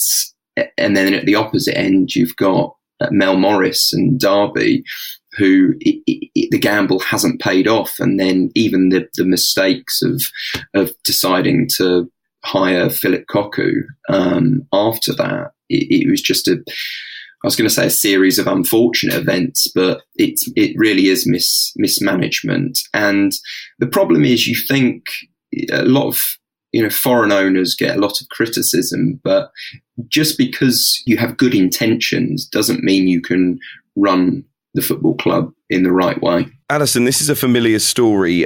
Speaker 7: and then at the opposite end, you've got Mel Morris and Derby, who the gamble hasn't paid off. And then even the mistakes of deciding to hire Philip Cocu after that, it was just I was going to say a series of unfortunate events, but it really is mismanagement. And the problem is, you think a lot of foreign owners get a lot of criticism, but just because you have good intentions doesn't mean you can run the football club in the right way.
Speaker 4: Alison, this is a familiar story,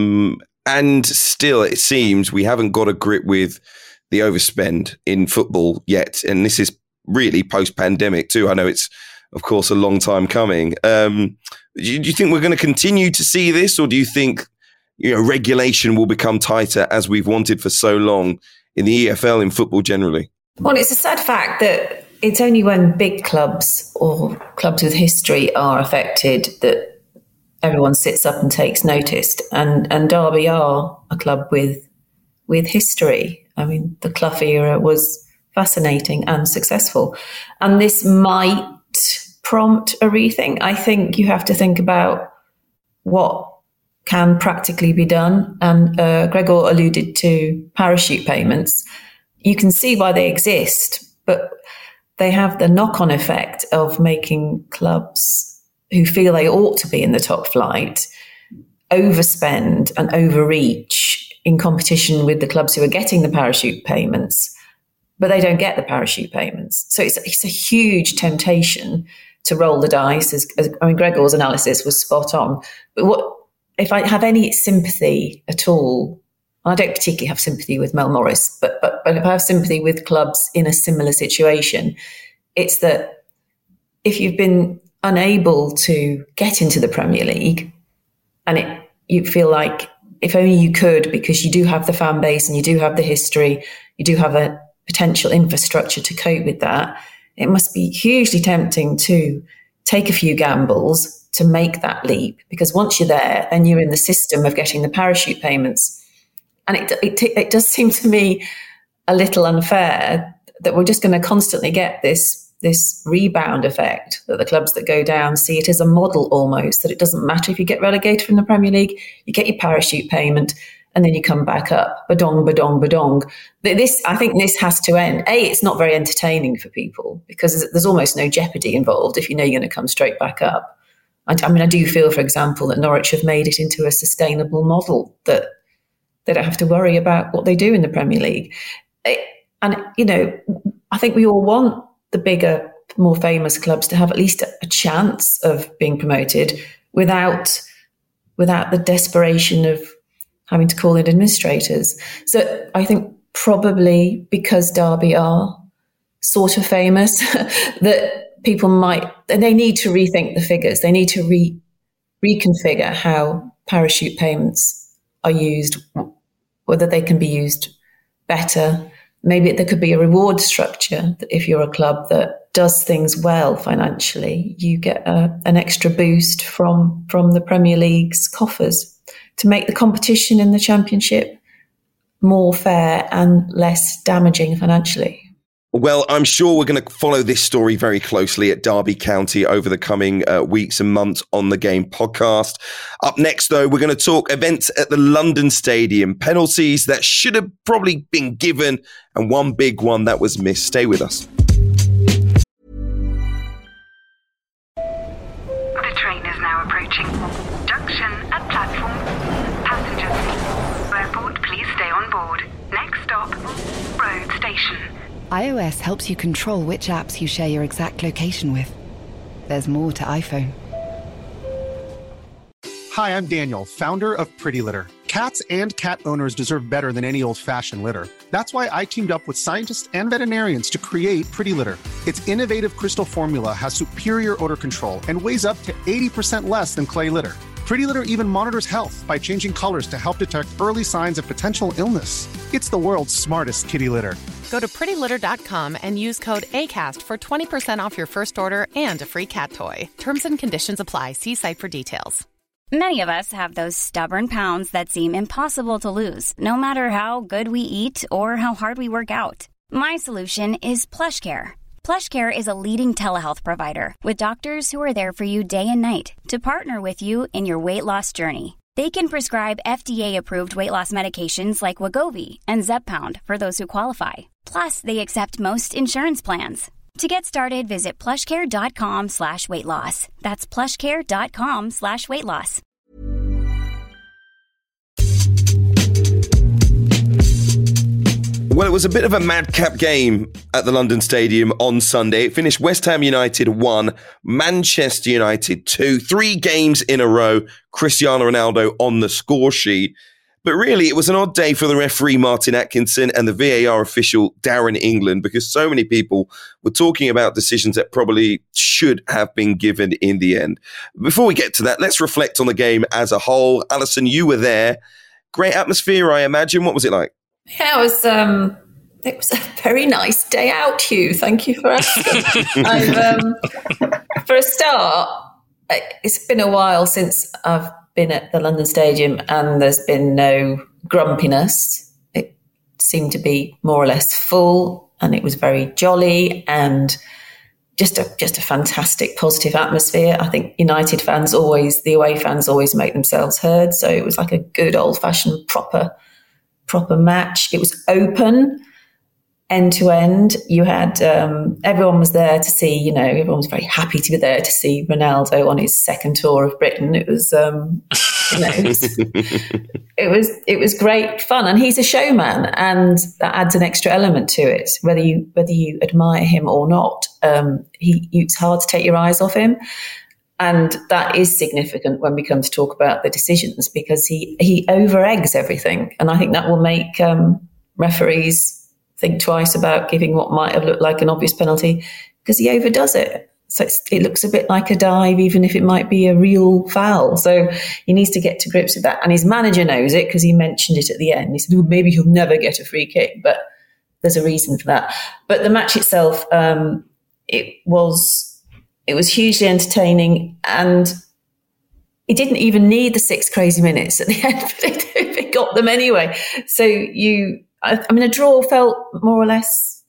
Speaker 4: and still it seems we haven't got a grip with the overspend in football yet, and this is really post-pandemic too. I know it's, of course, a long time coming. Do you think we're going to continue to see this, or do you think regulation will become tighter as we've wanted for so long in the EFL, in football generally? Well,
Speaker 5: it's a sad fact that it's only when big clubs or clubs with history are affected that everyone sits up and takes notice. And Derby are a club with history. I mean, the Clough era was fascinating and successful. And this might prompt a rethink. I think you have to think about what can practically be done. And Gregor alluded to parachute payments. You can see why they exist, but they have the knock-on effect of making clubs who feel they ought to be in the top flight overspend and overreach in competition with the clubs who are getting the parachute payments, but they don't get the parachute payments. So it's a huge temptation to roll the dice. Gregor's analysis was spot on. But if I have any sympathy at all, I don't particularly have sympathy with Mel Morris, but if I have sympathy with clubs in a similar situation, it's that if you've been unable to get into the Premier League, and you feel like if only you could, because you do have the fan base and you do have the history, you do have a potential infrastructure to cope with that, it must be hugely tempting to take a few gambles to make that leap, because once you're there, then you're in the system of getting the parachute payments. And it does seem to me a little unfair that we're just going to constantly get this rebound effect, that the clubs that go down see it as a model almost, that it doesn't matter if you get relegated from the Premier League, you get your parachute payment and then you come back up. Badong, badong, badong. I think this has to end. It's not very entertaining for people because there's almost no jeopardy involved if you know you're going to come straight back up. I do feel, for example, that Norwich have made it into a sustainable model, that they don't have to worry about what they do in the Premier League. I think we all want the bigger, more famous clubs to have at least a chance of being promoted without without the desperation of having to call in administrators. So I think probably because Derby are sort of famous, that people they need to rethink the figures. They need to reconfigure how parachute payments are used, whether they can be used better. Maybe there could be a reward structure that if you're a club that does things well financially, you get an extra boost from the Premier League's coffers to make the competition in the Championship more fair and less damaging financially.
Speaker 4: Well, I'm sure we're going to follow this story very closely at Derby County over the coming weeks and months on the Game podcast. Up next, though, we're going to talk events at the London Stadium, penalties that should have probably been given, and one big one that was missed. Stay with us.
Speaker 1: The train is now approaching. Junction at platform. Passengers, airport, please stay on board. Next stop, Road Station.
Speaker 2: iOS helps you control which apps you share your exact location with. There's more to iPhone.
Speaker 9: Hi, I'm Daniel, founder of Pretty Litter. Cats and cat owners deserve better than any old-fashioned litter. That's why I teamed up with scientists and veterinarians to create Pretty Litter. Its innovative crystal formula has superior odor control and weighs up to 80% less than clay litter. Pretty Litter even monitors health by changing colors to help detect early signs of potential illness. It's the world's smartest kitty litter.
Speaker 10: Go to prettylitter.com and use code ACAST for 20% off your first order and a free cat toy. Terms and conditions apply. See site for details.
Speaker 11: Many of us have those stubborn pounds that seem impossible to lose, no matter how good we eat or how hard we work out. My solution is PlushCare. PlushCare is a leading telehealth provider with doctors who are there for you day and night to partner with you in your weight loss journey. They can prescribe FDA-approved weight loss medications like Wegovy and Zepbound for those who qualify. Plus, they accept most insurance plans. To get started, visit plushcare.com/weight loss. That's plushcare.com/weight loss.
Speaker 4: Well, it was a bit of a madcap game at the London Stadium on Sunday. It finished West Ham United 1, Manchester United 2, 3 games in a row, Cristiano Ronaldo on the score sheet. But really, it was an odd day for the referee, Martin Atkinson, and the VAR official, Darren England, because so many people were talking about decisions that probably should have been given in the end. Before we get to that, let's reflect on the game as a whole. Alison, you were there. Great atmosphere, I imagine. What was it like?
Speaker 5: Yeah, it was a very nice day out, Hugh. Thank you for asking. For a start, it's been a while since I've been at the London Stadium and there's been no grumpiness. It seemed to be more or less full and it was very jolly and just a fantastic positive atmosphere. I think United fans the away fans always make themselves heard. So it was like a good old fashioned proper match. It was open end to end. You had everyone was there to see, everyone was very happy to be there to see Ronaldo on his second tour of Britain. It was it was great fun, and he's a showman, and that adds an extra element to it. Whether you admire him or not, it's hard to take your eyes off him. And that is significant when we come to talk about the decisions, because he over-eggs everything. And I think that will make referees think twice about giving what might have looked like an obvious penalty, because he overdoes it. So it looks a bit like a dive, even if it might be a real foul. So he needs to get to grips with that. And his manager knows it, because he mentioned it at the end. He said, well, maybe he'll never get a free kick, but there's a reason for that. But the match itself, it was hugely entertaining, and it didn't even need the 6 crazy minutes at the end, but it got them anyway. So a draw felt more or less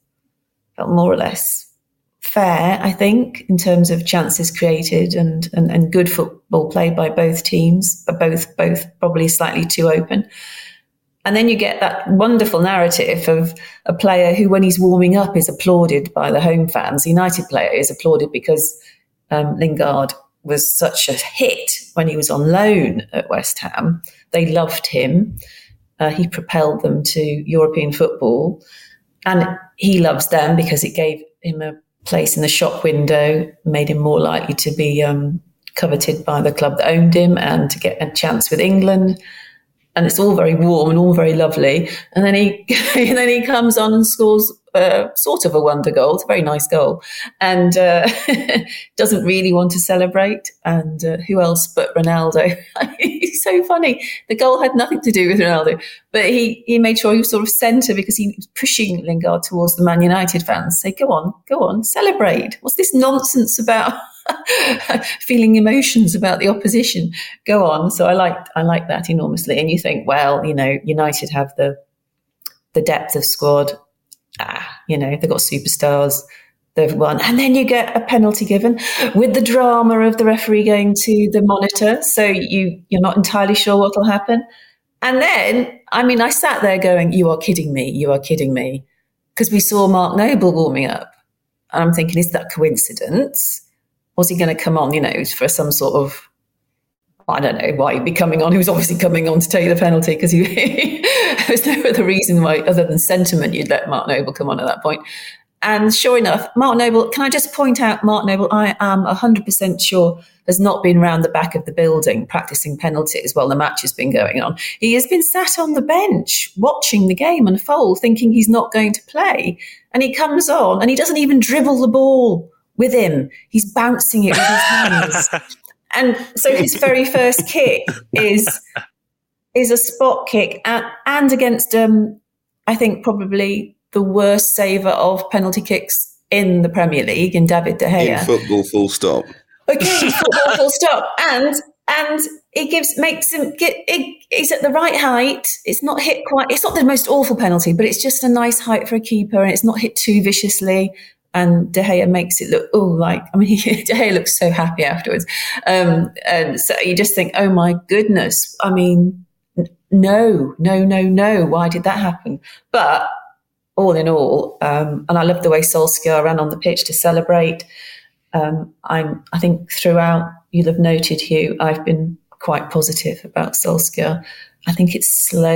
Speaker 5: fair, I think, in terms of chances created and good football played by both teams, but both probably slightly too open. And then you get that wonderful narrative of a player who, when he's warming up, is applauded by the home fans. The United player is applauded because Lingard was such a hit when he was on loan at West Ham. They loved him. He propelled them to European football. And he loves them because it gave him a place in the shop window, made him more likely to be coveted by the club that owned him, and to get a chance with England. And it's all very warm and all very lovely. And then he comes on and scores sort of a wonder goal. It's a very nice goal, and doesn't really want to celebrate. And who else but Ronaldo? He's so funny. The goal had nothing to do with Ronaldo, but he made sure he was sort of centre, because he was pushing Lingard towards the Man United fans. Say, go on, celebrate. What's this nonsense about feeling emotions about the opposition? Go on. So I like that enormously. And you think, well, United have the depth of squad. They've got superstars. They've won. And then you get a penalty given with the drama of the referee going to the monitor. So you're not entirely sure what will happen. And then, I sat there going, you are kidding me. Because we saw Mark Noble warming up. And I'm thinking, is that coincidence? Was he going to come on, for some sort of, I don't know why he'd be coming on. He was obviously coming on to take the penalty, because there's no other reason why, other than sentiment, you'd let Mark Noble come on at that point. And sure enough, Mark Noble, can I just point out, Mark Noble, I am 100% sure, has not been round the back of the building practicing penalties while the match has been going on. He has been sat on the bench watching the game unfold, thinking he's not going to play. And he comes on and he doesn't even dribble the ball with him. He's bouncing it with his hands. And so his very first kick is a spot kick, and against, I think, probably the worst saver of penalty kicks in the Premier League, in David De Gea.
Speaker 4: In football, full stop.
Speaker 5: Okay, football, full stop. And it makes him he's at the right height. It's not hit quite. It's not the most awful penalty, but it's just a nice height for a keeper, and it's not hit too viciously. And De Gea makes it look, De Gea looks so happy afterwards. And so you just think, oh my goodness. No. Why did that happen? But all in all, and I love the way Solskjaer ran on the pitch to celebrate. I think throughout, you'll have noted, Hugh, I've been quite positive about Solskjaer. I think it's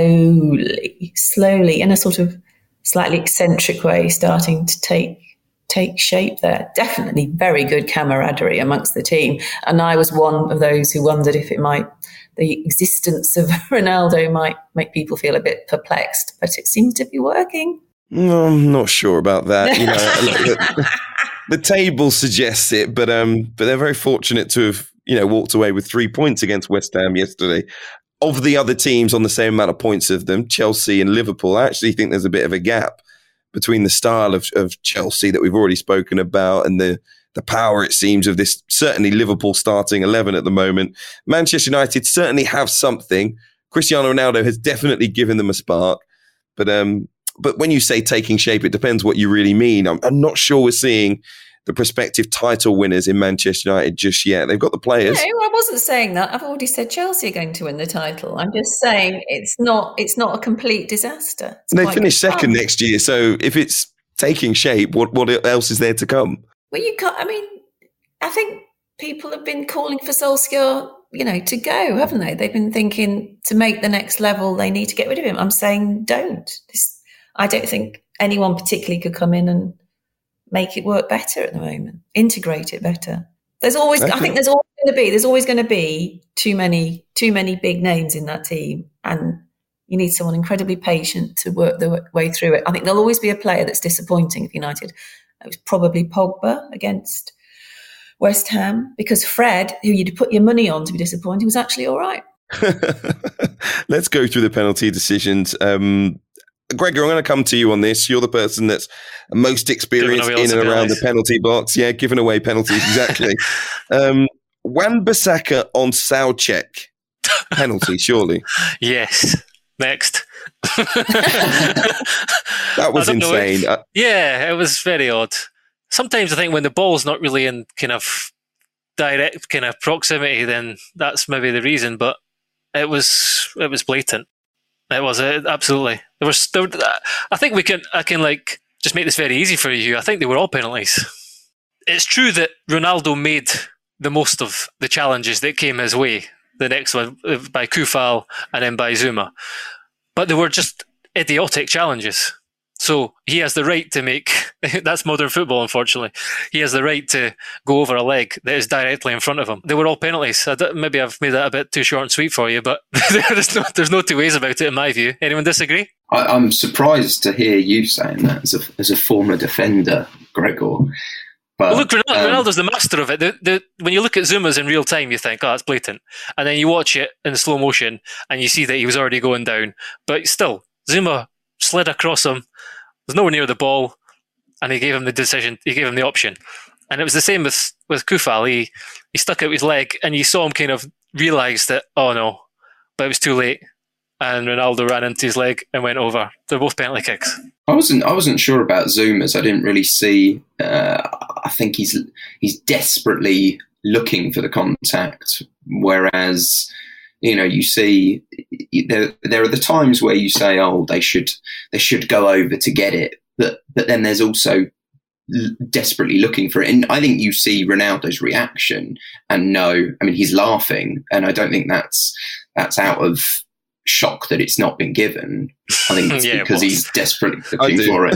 Speaker 5: slowly, in a sort of slightly eccentric way, starting to take shape there. Definitely very good camaraderie amongst the team. And I was one of those who wondered if the existence of Ronaldo might make people feel a bit perplexed, but it seems to be working.
Speaker 4: No, I'm not sure about that. The table suggests it, but they're very fortunate to have, walked away with 3 points against West Ham yesterday. Of the other teams on the same amount of points of them, Chelsea and Liverpool, I actually think there's a bit of a gap between the style of Chelsea that we've already spoken about and the power, it seems, of this, certainly Liverpool starting 11 at the moment. Manchester United certainly have something. Cristiano Ronaldo has definitely given them a spark. But when you say taking shape, it depends what you really mean. I'm not sure we're seeing the prospective title winners in Manchester United just yet. They've got the players.
Speaker 5: No, I wasn't saying that. I've already said Chelsea are going to win the title. I'm just saying it's not a complete disaster.
Speaker 4: They finish second next year. So if it's taking shape, what else is there to come?
Speaker 5: Well, you can't. I think people have been calling for Solskjaer, to go, haven't they? They've been thinking to make the next level, they need to get rid of him. I'm saying don't. I don't think anyone particularly could come in and make it work better at the moment, integrate it better. There's always, okay. I think there's always going to be too many big names in that team, and you need someone incredibly patient to work the way through it. I think there'll always be a player that's disappointing for United. It was probably Pogba against West Ham, because Fred, who you'd put your money on to be disappointing, was actually all right.
Speaker 4: Let's go through the penalty decisions. Gregor, I'm going to come to you on this. You're the person that's most experienced in and around the penalty box. Yeah, giving away penalties, exactly. Wan-Bissaka on Soucek. Penalty, surely.
Speaker 6: Yes. Next.
Speaker 4: That was insane.
Speaker 6: Yeah, it was very odd. Sometimes I think when the ball's not really in kind of direct kind of proximity, then that's maybe the reason, but it was blatant. It was absolutely. I think I can just make this very easy for you. I think they were all penalties. It's true that Ronaldo made the most of the challenges that came his way. The next one by Kufal and then by Zuma, but they were just idiotic challenges. So he has the right to make, that's modern football, unfortunately. He has the right to go over a leg that is directly in front of him. They were all penalties. Maybe I've made that a bit too short and sweet for you, but there's no two ways about it in my view. Anyone disagree?
Speaker 7: I'm surprised to hear you saying that as a former defender, Gregor. But,
Speaker 6: well, look, Ronaldo's the master of it. When you look at Zuma's in real time, you think, oh, that's blatant. And then you watch it in slow motion and you see that he was already going down. But still, Zuma slid across him, was nowhere near the ball, and he gave him the decision, he gave him the option. And it was the same with Kufal. He stuck out his leg and you saw him kind of realise that, oh no, but it was too late. And Ronaldo ran into his leg and went over. They're both penalty kicks.
Speaker 7: I wasn't sure about Zuma's. I didn't really see. I think he's desperately looking for the contact, whereas you see there are the times where you say, oh, they should go over to get it, but then there's also desperately looking for it. And I think you see Ronaldo's reaction and he's laughing, and I don't think that's out of shock that it's not been given. I think it's because he's desperately looking for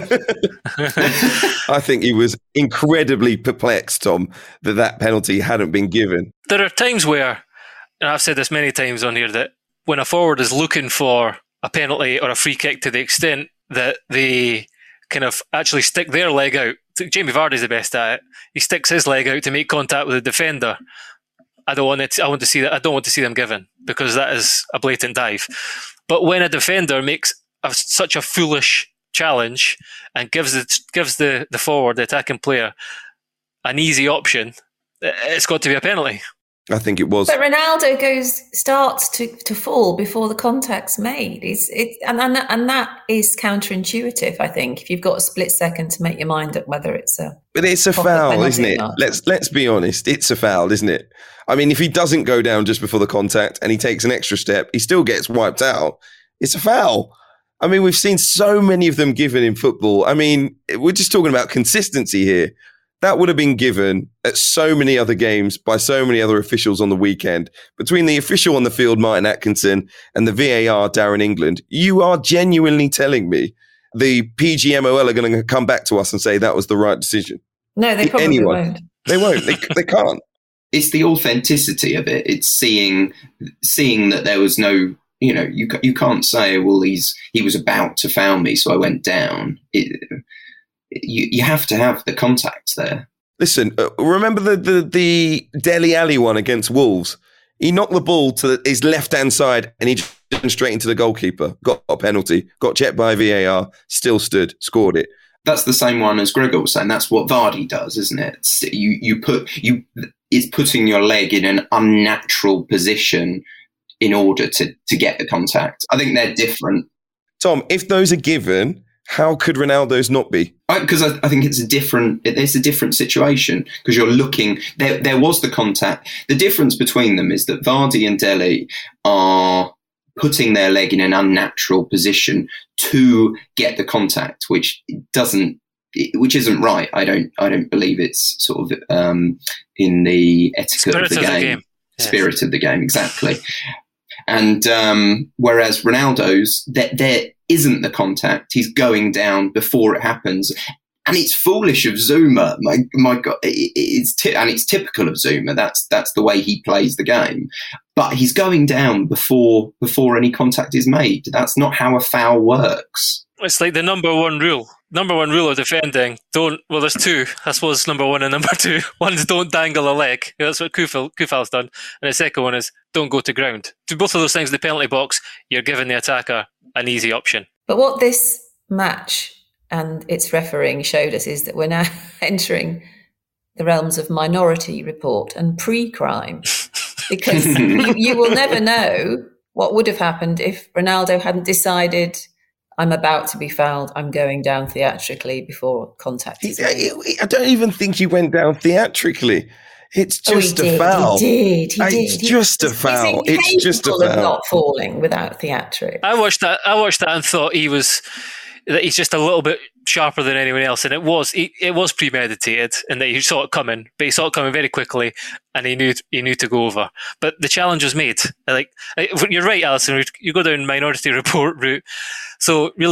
Speaker 7: it.
Speaker 4: I think he was incredibly perplexed, Tom, that penalty hadn't been given.
Speaker 6: There are times where, and I've said this many times on here, that when a forward is looking for a penalty or a free kick to the extent that they kind of actually stick their leg out, Jamie Vardy's the best at it. He sticks his leg out to make contact with the defender. I don't want to see that. I don't want to see them given, because that is a blatant dive. But when a defender makes such a foolish challenge and gives the forward, the attacking player, an easy option, it's got to be a penalty.
Speaker 4: I think it was.
Speaker 5: But Ronaldo starts to fall before the contact's made. And that is counterintuitive, I think, if you've got a split second to make your mind up whether it's a...
Speaker 4: But it's a foul, isn't it? Let's be honest. It's a foul, isn't it? I mean, if he doesn't go down just before the contact and he takes an extra step, he still gets wiped out. It's a foul. I mean, we've seen so many of them given in football. I mean, we're just talking about consistency here. That would have been given at so many other games by so many other officials on the weekend. Between the official on the field, Martin Atkinson, and the VAR, Darren England, you are genuinely telling me the PGMOL are going to come back to us and say that was the right decision?
Speaker 5: No, they probably won't.
Speaker 4: They won't. They can't.
Speaker 7: It's the authenticity of it. It's seeing that there was no, you can't say, well, he was about to foul me, so I went down. You have to have the contact there.
Speaker 4: Listen, remember the Dele Alli one against Wolves? He knocked the ball to his left-hand side and he just went straight into the goalkeeper. Got a penalty, got checked by VAR, still stood, scored it.
Speaker 7: That's the same one as Gregor was saying. That's what Vardy does, isn't it? It's putting your leg in an unnatural position in order to get the contact. I think they're different.
Speaker 4: Tom, if those are given, how could Ronaldo's not be?
Speaker 7: Because I think it's a different situation, because you're looking, there was the contact. The difference between them is that Vardy and Dele are putting their leg in an unnatural position to get the contact, which isn't right. I don't believe it's sort of in the etiquette of the game. Spirit of the game, exactly. And whereas Ronaldo's, there isn't the contact. He's going down before it happens. And it's foolish of Zuma. My God, it's typical of Zuma. That's the way he plays the game. But he's going down before any contact is made. That's not how a foul works.
Speaker 6: It's like the number one rule. Number one rule of defending, there's two. I suppose number one and number two. One is don't dangle a leg. That's what Kufal's done. And the second one is don't go to ground. To both of those things in the penalty box, you're giving the attacker an easy option.
Speaker 5: But what this match and its refereeing showed us is that we're now entering the realms of Minority Report and pre-crime. Because you will never know what would have happened if Ronaldo hadn't decided, I'm about to be fouled, I'm going down theatrically before contact is made.
Speaker 4: I don't even think he went down theatrically. It's just a foul.
Speaker 5: He did.
Speaker 4: It's just a foul. It's just a foul.
Speaker 5: Not falling without theatrics.
Speaker 6: I watched that and thought that he's just a little bit sharper than anyone else, and it was premeditated, and that he saw it coming, but he saw it coming very quickly, and he knew to go over. But the challenge was made. Like, you're right, Alison. You go down Minority Report route, so really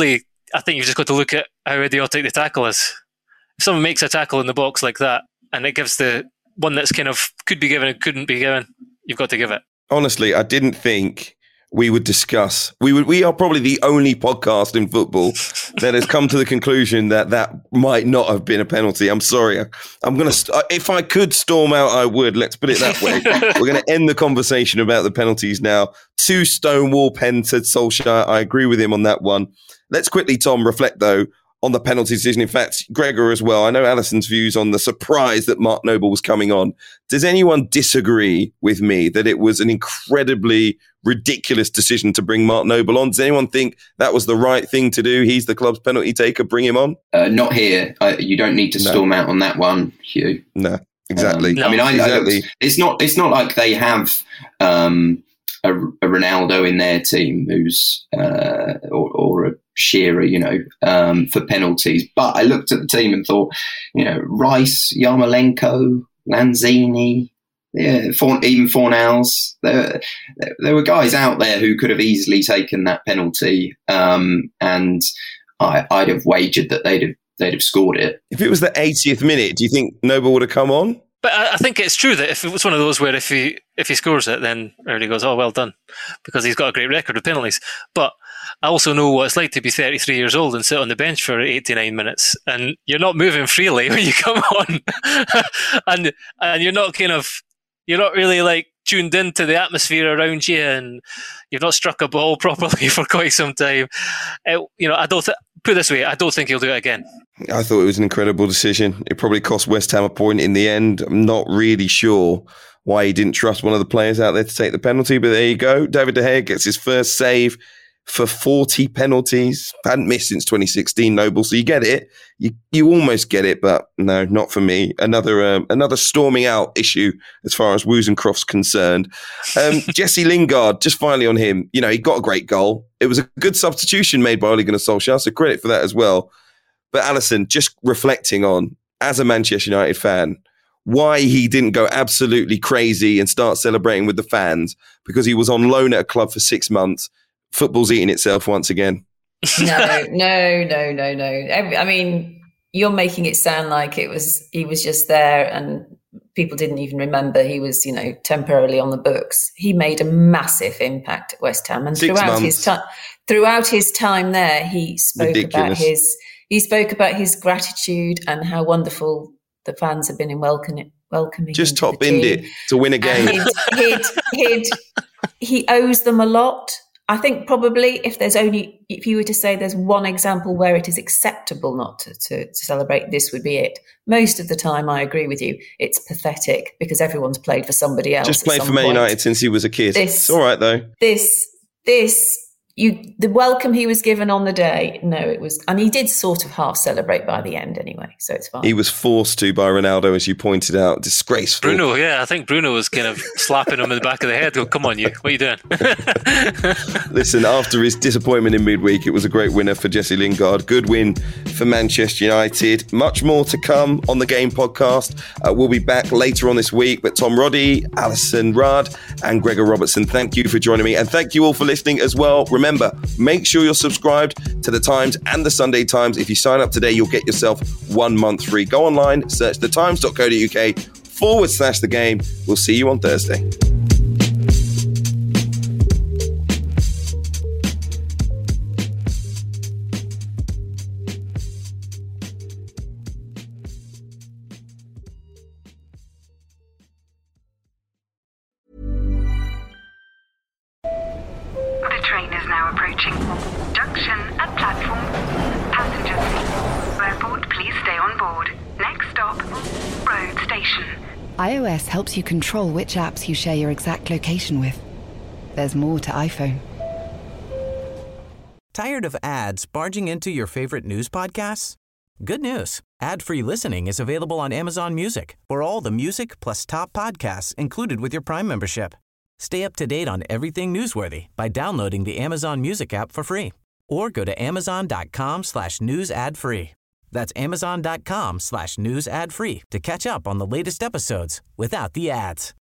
Speaker 6: I think you've just got to look at how idiotic the tackle is. If someone makes a tackle in the box like that, and it gives the one that's kind of could be given and couldn't be given, you've got to give it.
Speaker 4: Honestly, I didn't think we would discuss. We are probably the only podcast in football that has come to the conclusion that might not have been a penalty. I'm sorry. I'm going to, if I could storm out, I would. Let's put it that way. We're going to end the conversation about the penalties now. 2 Stonewall pen, said Solskjaer. I agree with him on that one. Let's quickly, Tom, reflect though on the penalty decision. In fact, Gregor as well. I know Alison's views on the surprise that Mark Noble was coming on. Does anyone disagree with me that it was an incredibly ridiculous decision to bring Mark Noble on? Does anyone think that was the right thing to do? He's the club's penalty taker. Bring him on.
Speaker 7: Not here. You don't need to storm out on that one, Hugh.
Speaker 4: No, exactly.
Speaker 7: I mean,
Speaker 4: exactly.
Speaker 7: It's not like they have a Ronaldo in their team who's or a Shearer, for penalties. But I looked at the team and thought, Rice, Yarmolenko, Lanzini, even Fornals. There were guys out there who could have easily taken that penalty, and I'd have wagered that they'd have scored it.
Speaker 4: If it was the 80th minute, do you think Noble would have come on?
Speaker 6: But I think it's true that if it was one of those where if he scores it, then everybody goes, oh, well done, because he's got a great record of penalties. But I also know what it's like to be 33 years old and sit on the bench for 89 minutes, and you're not moving freely when you come on, and you're not really like tuned into the atmosphere around you, and you've not struck a ball properly for quite some time. Put it this way, I don't think he'll do it again.
Speaker 4: I thought it was an incredible decision. It probably cost West Ham a point in the end. I'm not really sure why he didn't trust one of the players out there to take the penalty, but there you go. David De Gea gets his first save for 40 penalties. Hadn't missed since 2016, Noble. So you get it. You almost get it, but no, not for me. Another storming out issue as far as Wozencroft's concerned. Jesse Lingard, just finally on him. He got a great goal. It was a good substitution made by Ole Gunnar Solskjaer, so credit for that as well. But Alison, just reflecting on, as a Manchester United fan, why he didn't go absolutely crazy and start celebrating with the fans, because he was on loan at a club for 6 months. Football's eating itself once again.
Speaker 5: No. I mean, you're making it sound like he was just there and people didn't even remember he was, temporarily on the books. He made a massive impact at West Ham, and throughout his time there, he spoke about his gratitude and how wonderful the fans have been in welcoming.
Speaker 4: Just top-binned it to win a game.
Speaker 5: He owes them a lot. I think probably if you were to say there's one example where it is acceptable not to celebrate, this would be it. Most of the time, I agree with you. It's pathetic because everyone's played for somebody else.
Speaker 4: Just played for Man United since he was a kid. It's all right though.
Speaker 5: The welcome he was given on the day, and he did sort of half celebrate by the end anyway, so it's fine.
Speaker 4: He was forced to by Ronaldo, as you pointed out. Disgraceful.
Speaker 6: Bruno, yeah, I think Bruno was kind of slapping him in the back of the head. Go, come on, you, what are you doing?
Speaker 4: Listen, after his disappointment in midweek, it was a great winner for Jesse Lingard. Good win for Manchester United. Much more to come on the Game podcast. We'll be back later on this week, but Tom Roddy, Alison Rudd, and Gregor Robertson, thank you for joining me, and thank you all for listening as well. Remember, make sure you're subscribed to The Times and The Sunday Times. If you sign up today, you'll get yourself 1 month free. Go online, search thetimes.co.uk/The Game. We'll see you on Thursday.
Speaker 2: iOS helps you control which apps you share your exact location with. There's more to iPhone.
Speaker 12: Tired of ads barging into your favorite news podcasts? Good news. Ad-free listening is available on Amazon Music for all the music plus top podcasts included with your Prime membership. Stay up to date on everything newsworthy by downloading the Amazon Music app for free or go to amazon.com/news ad free. That's amazon.com/news ad free to catch up on the latest episodes without the ads.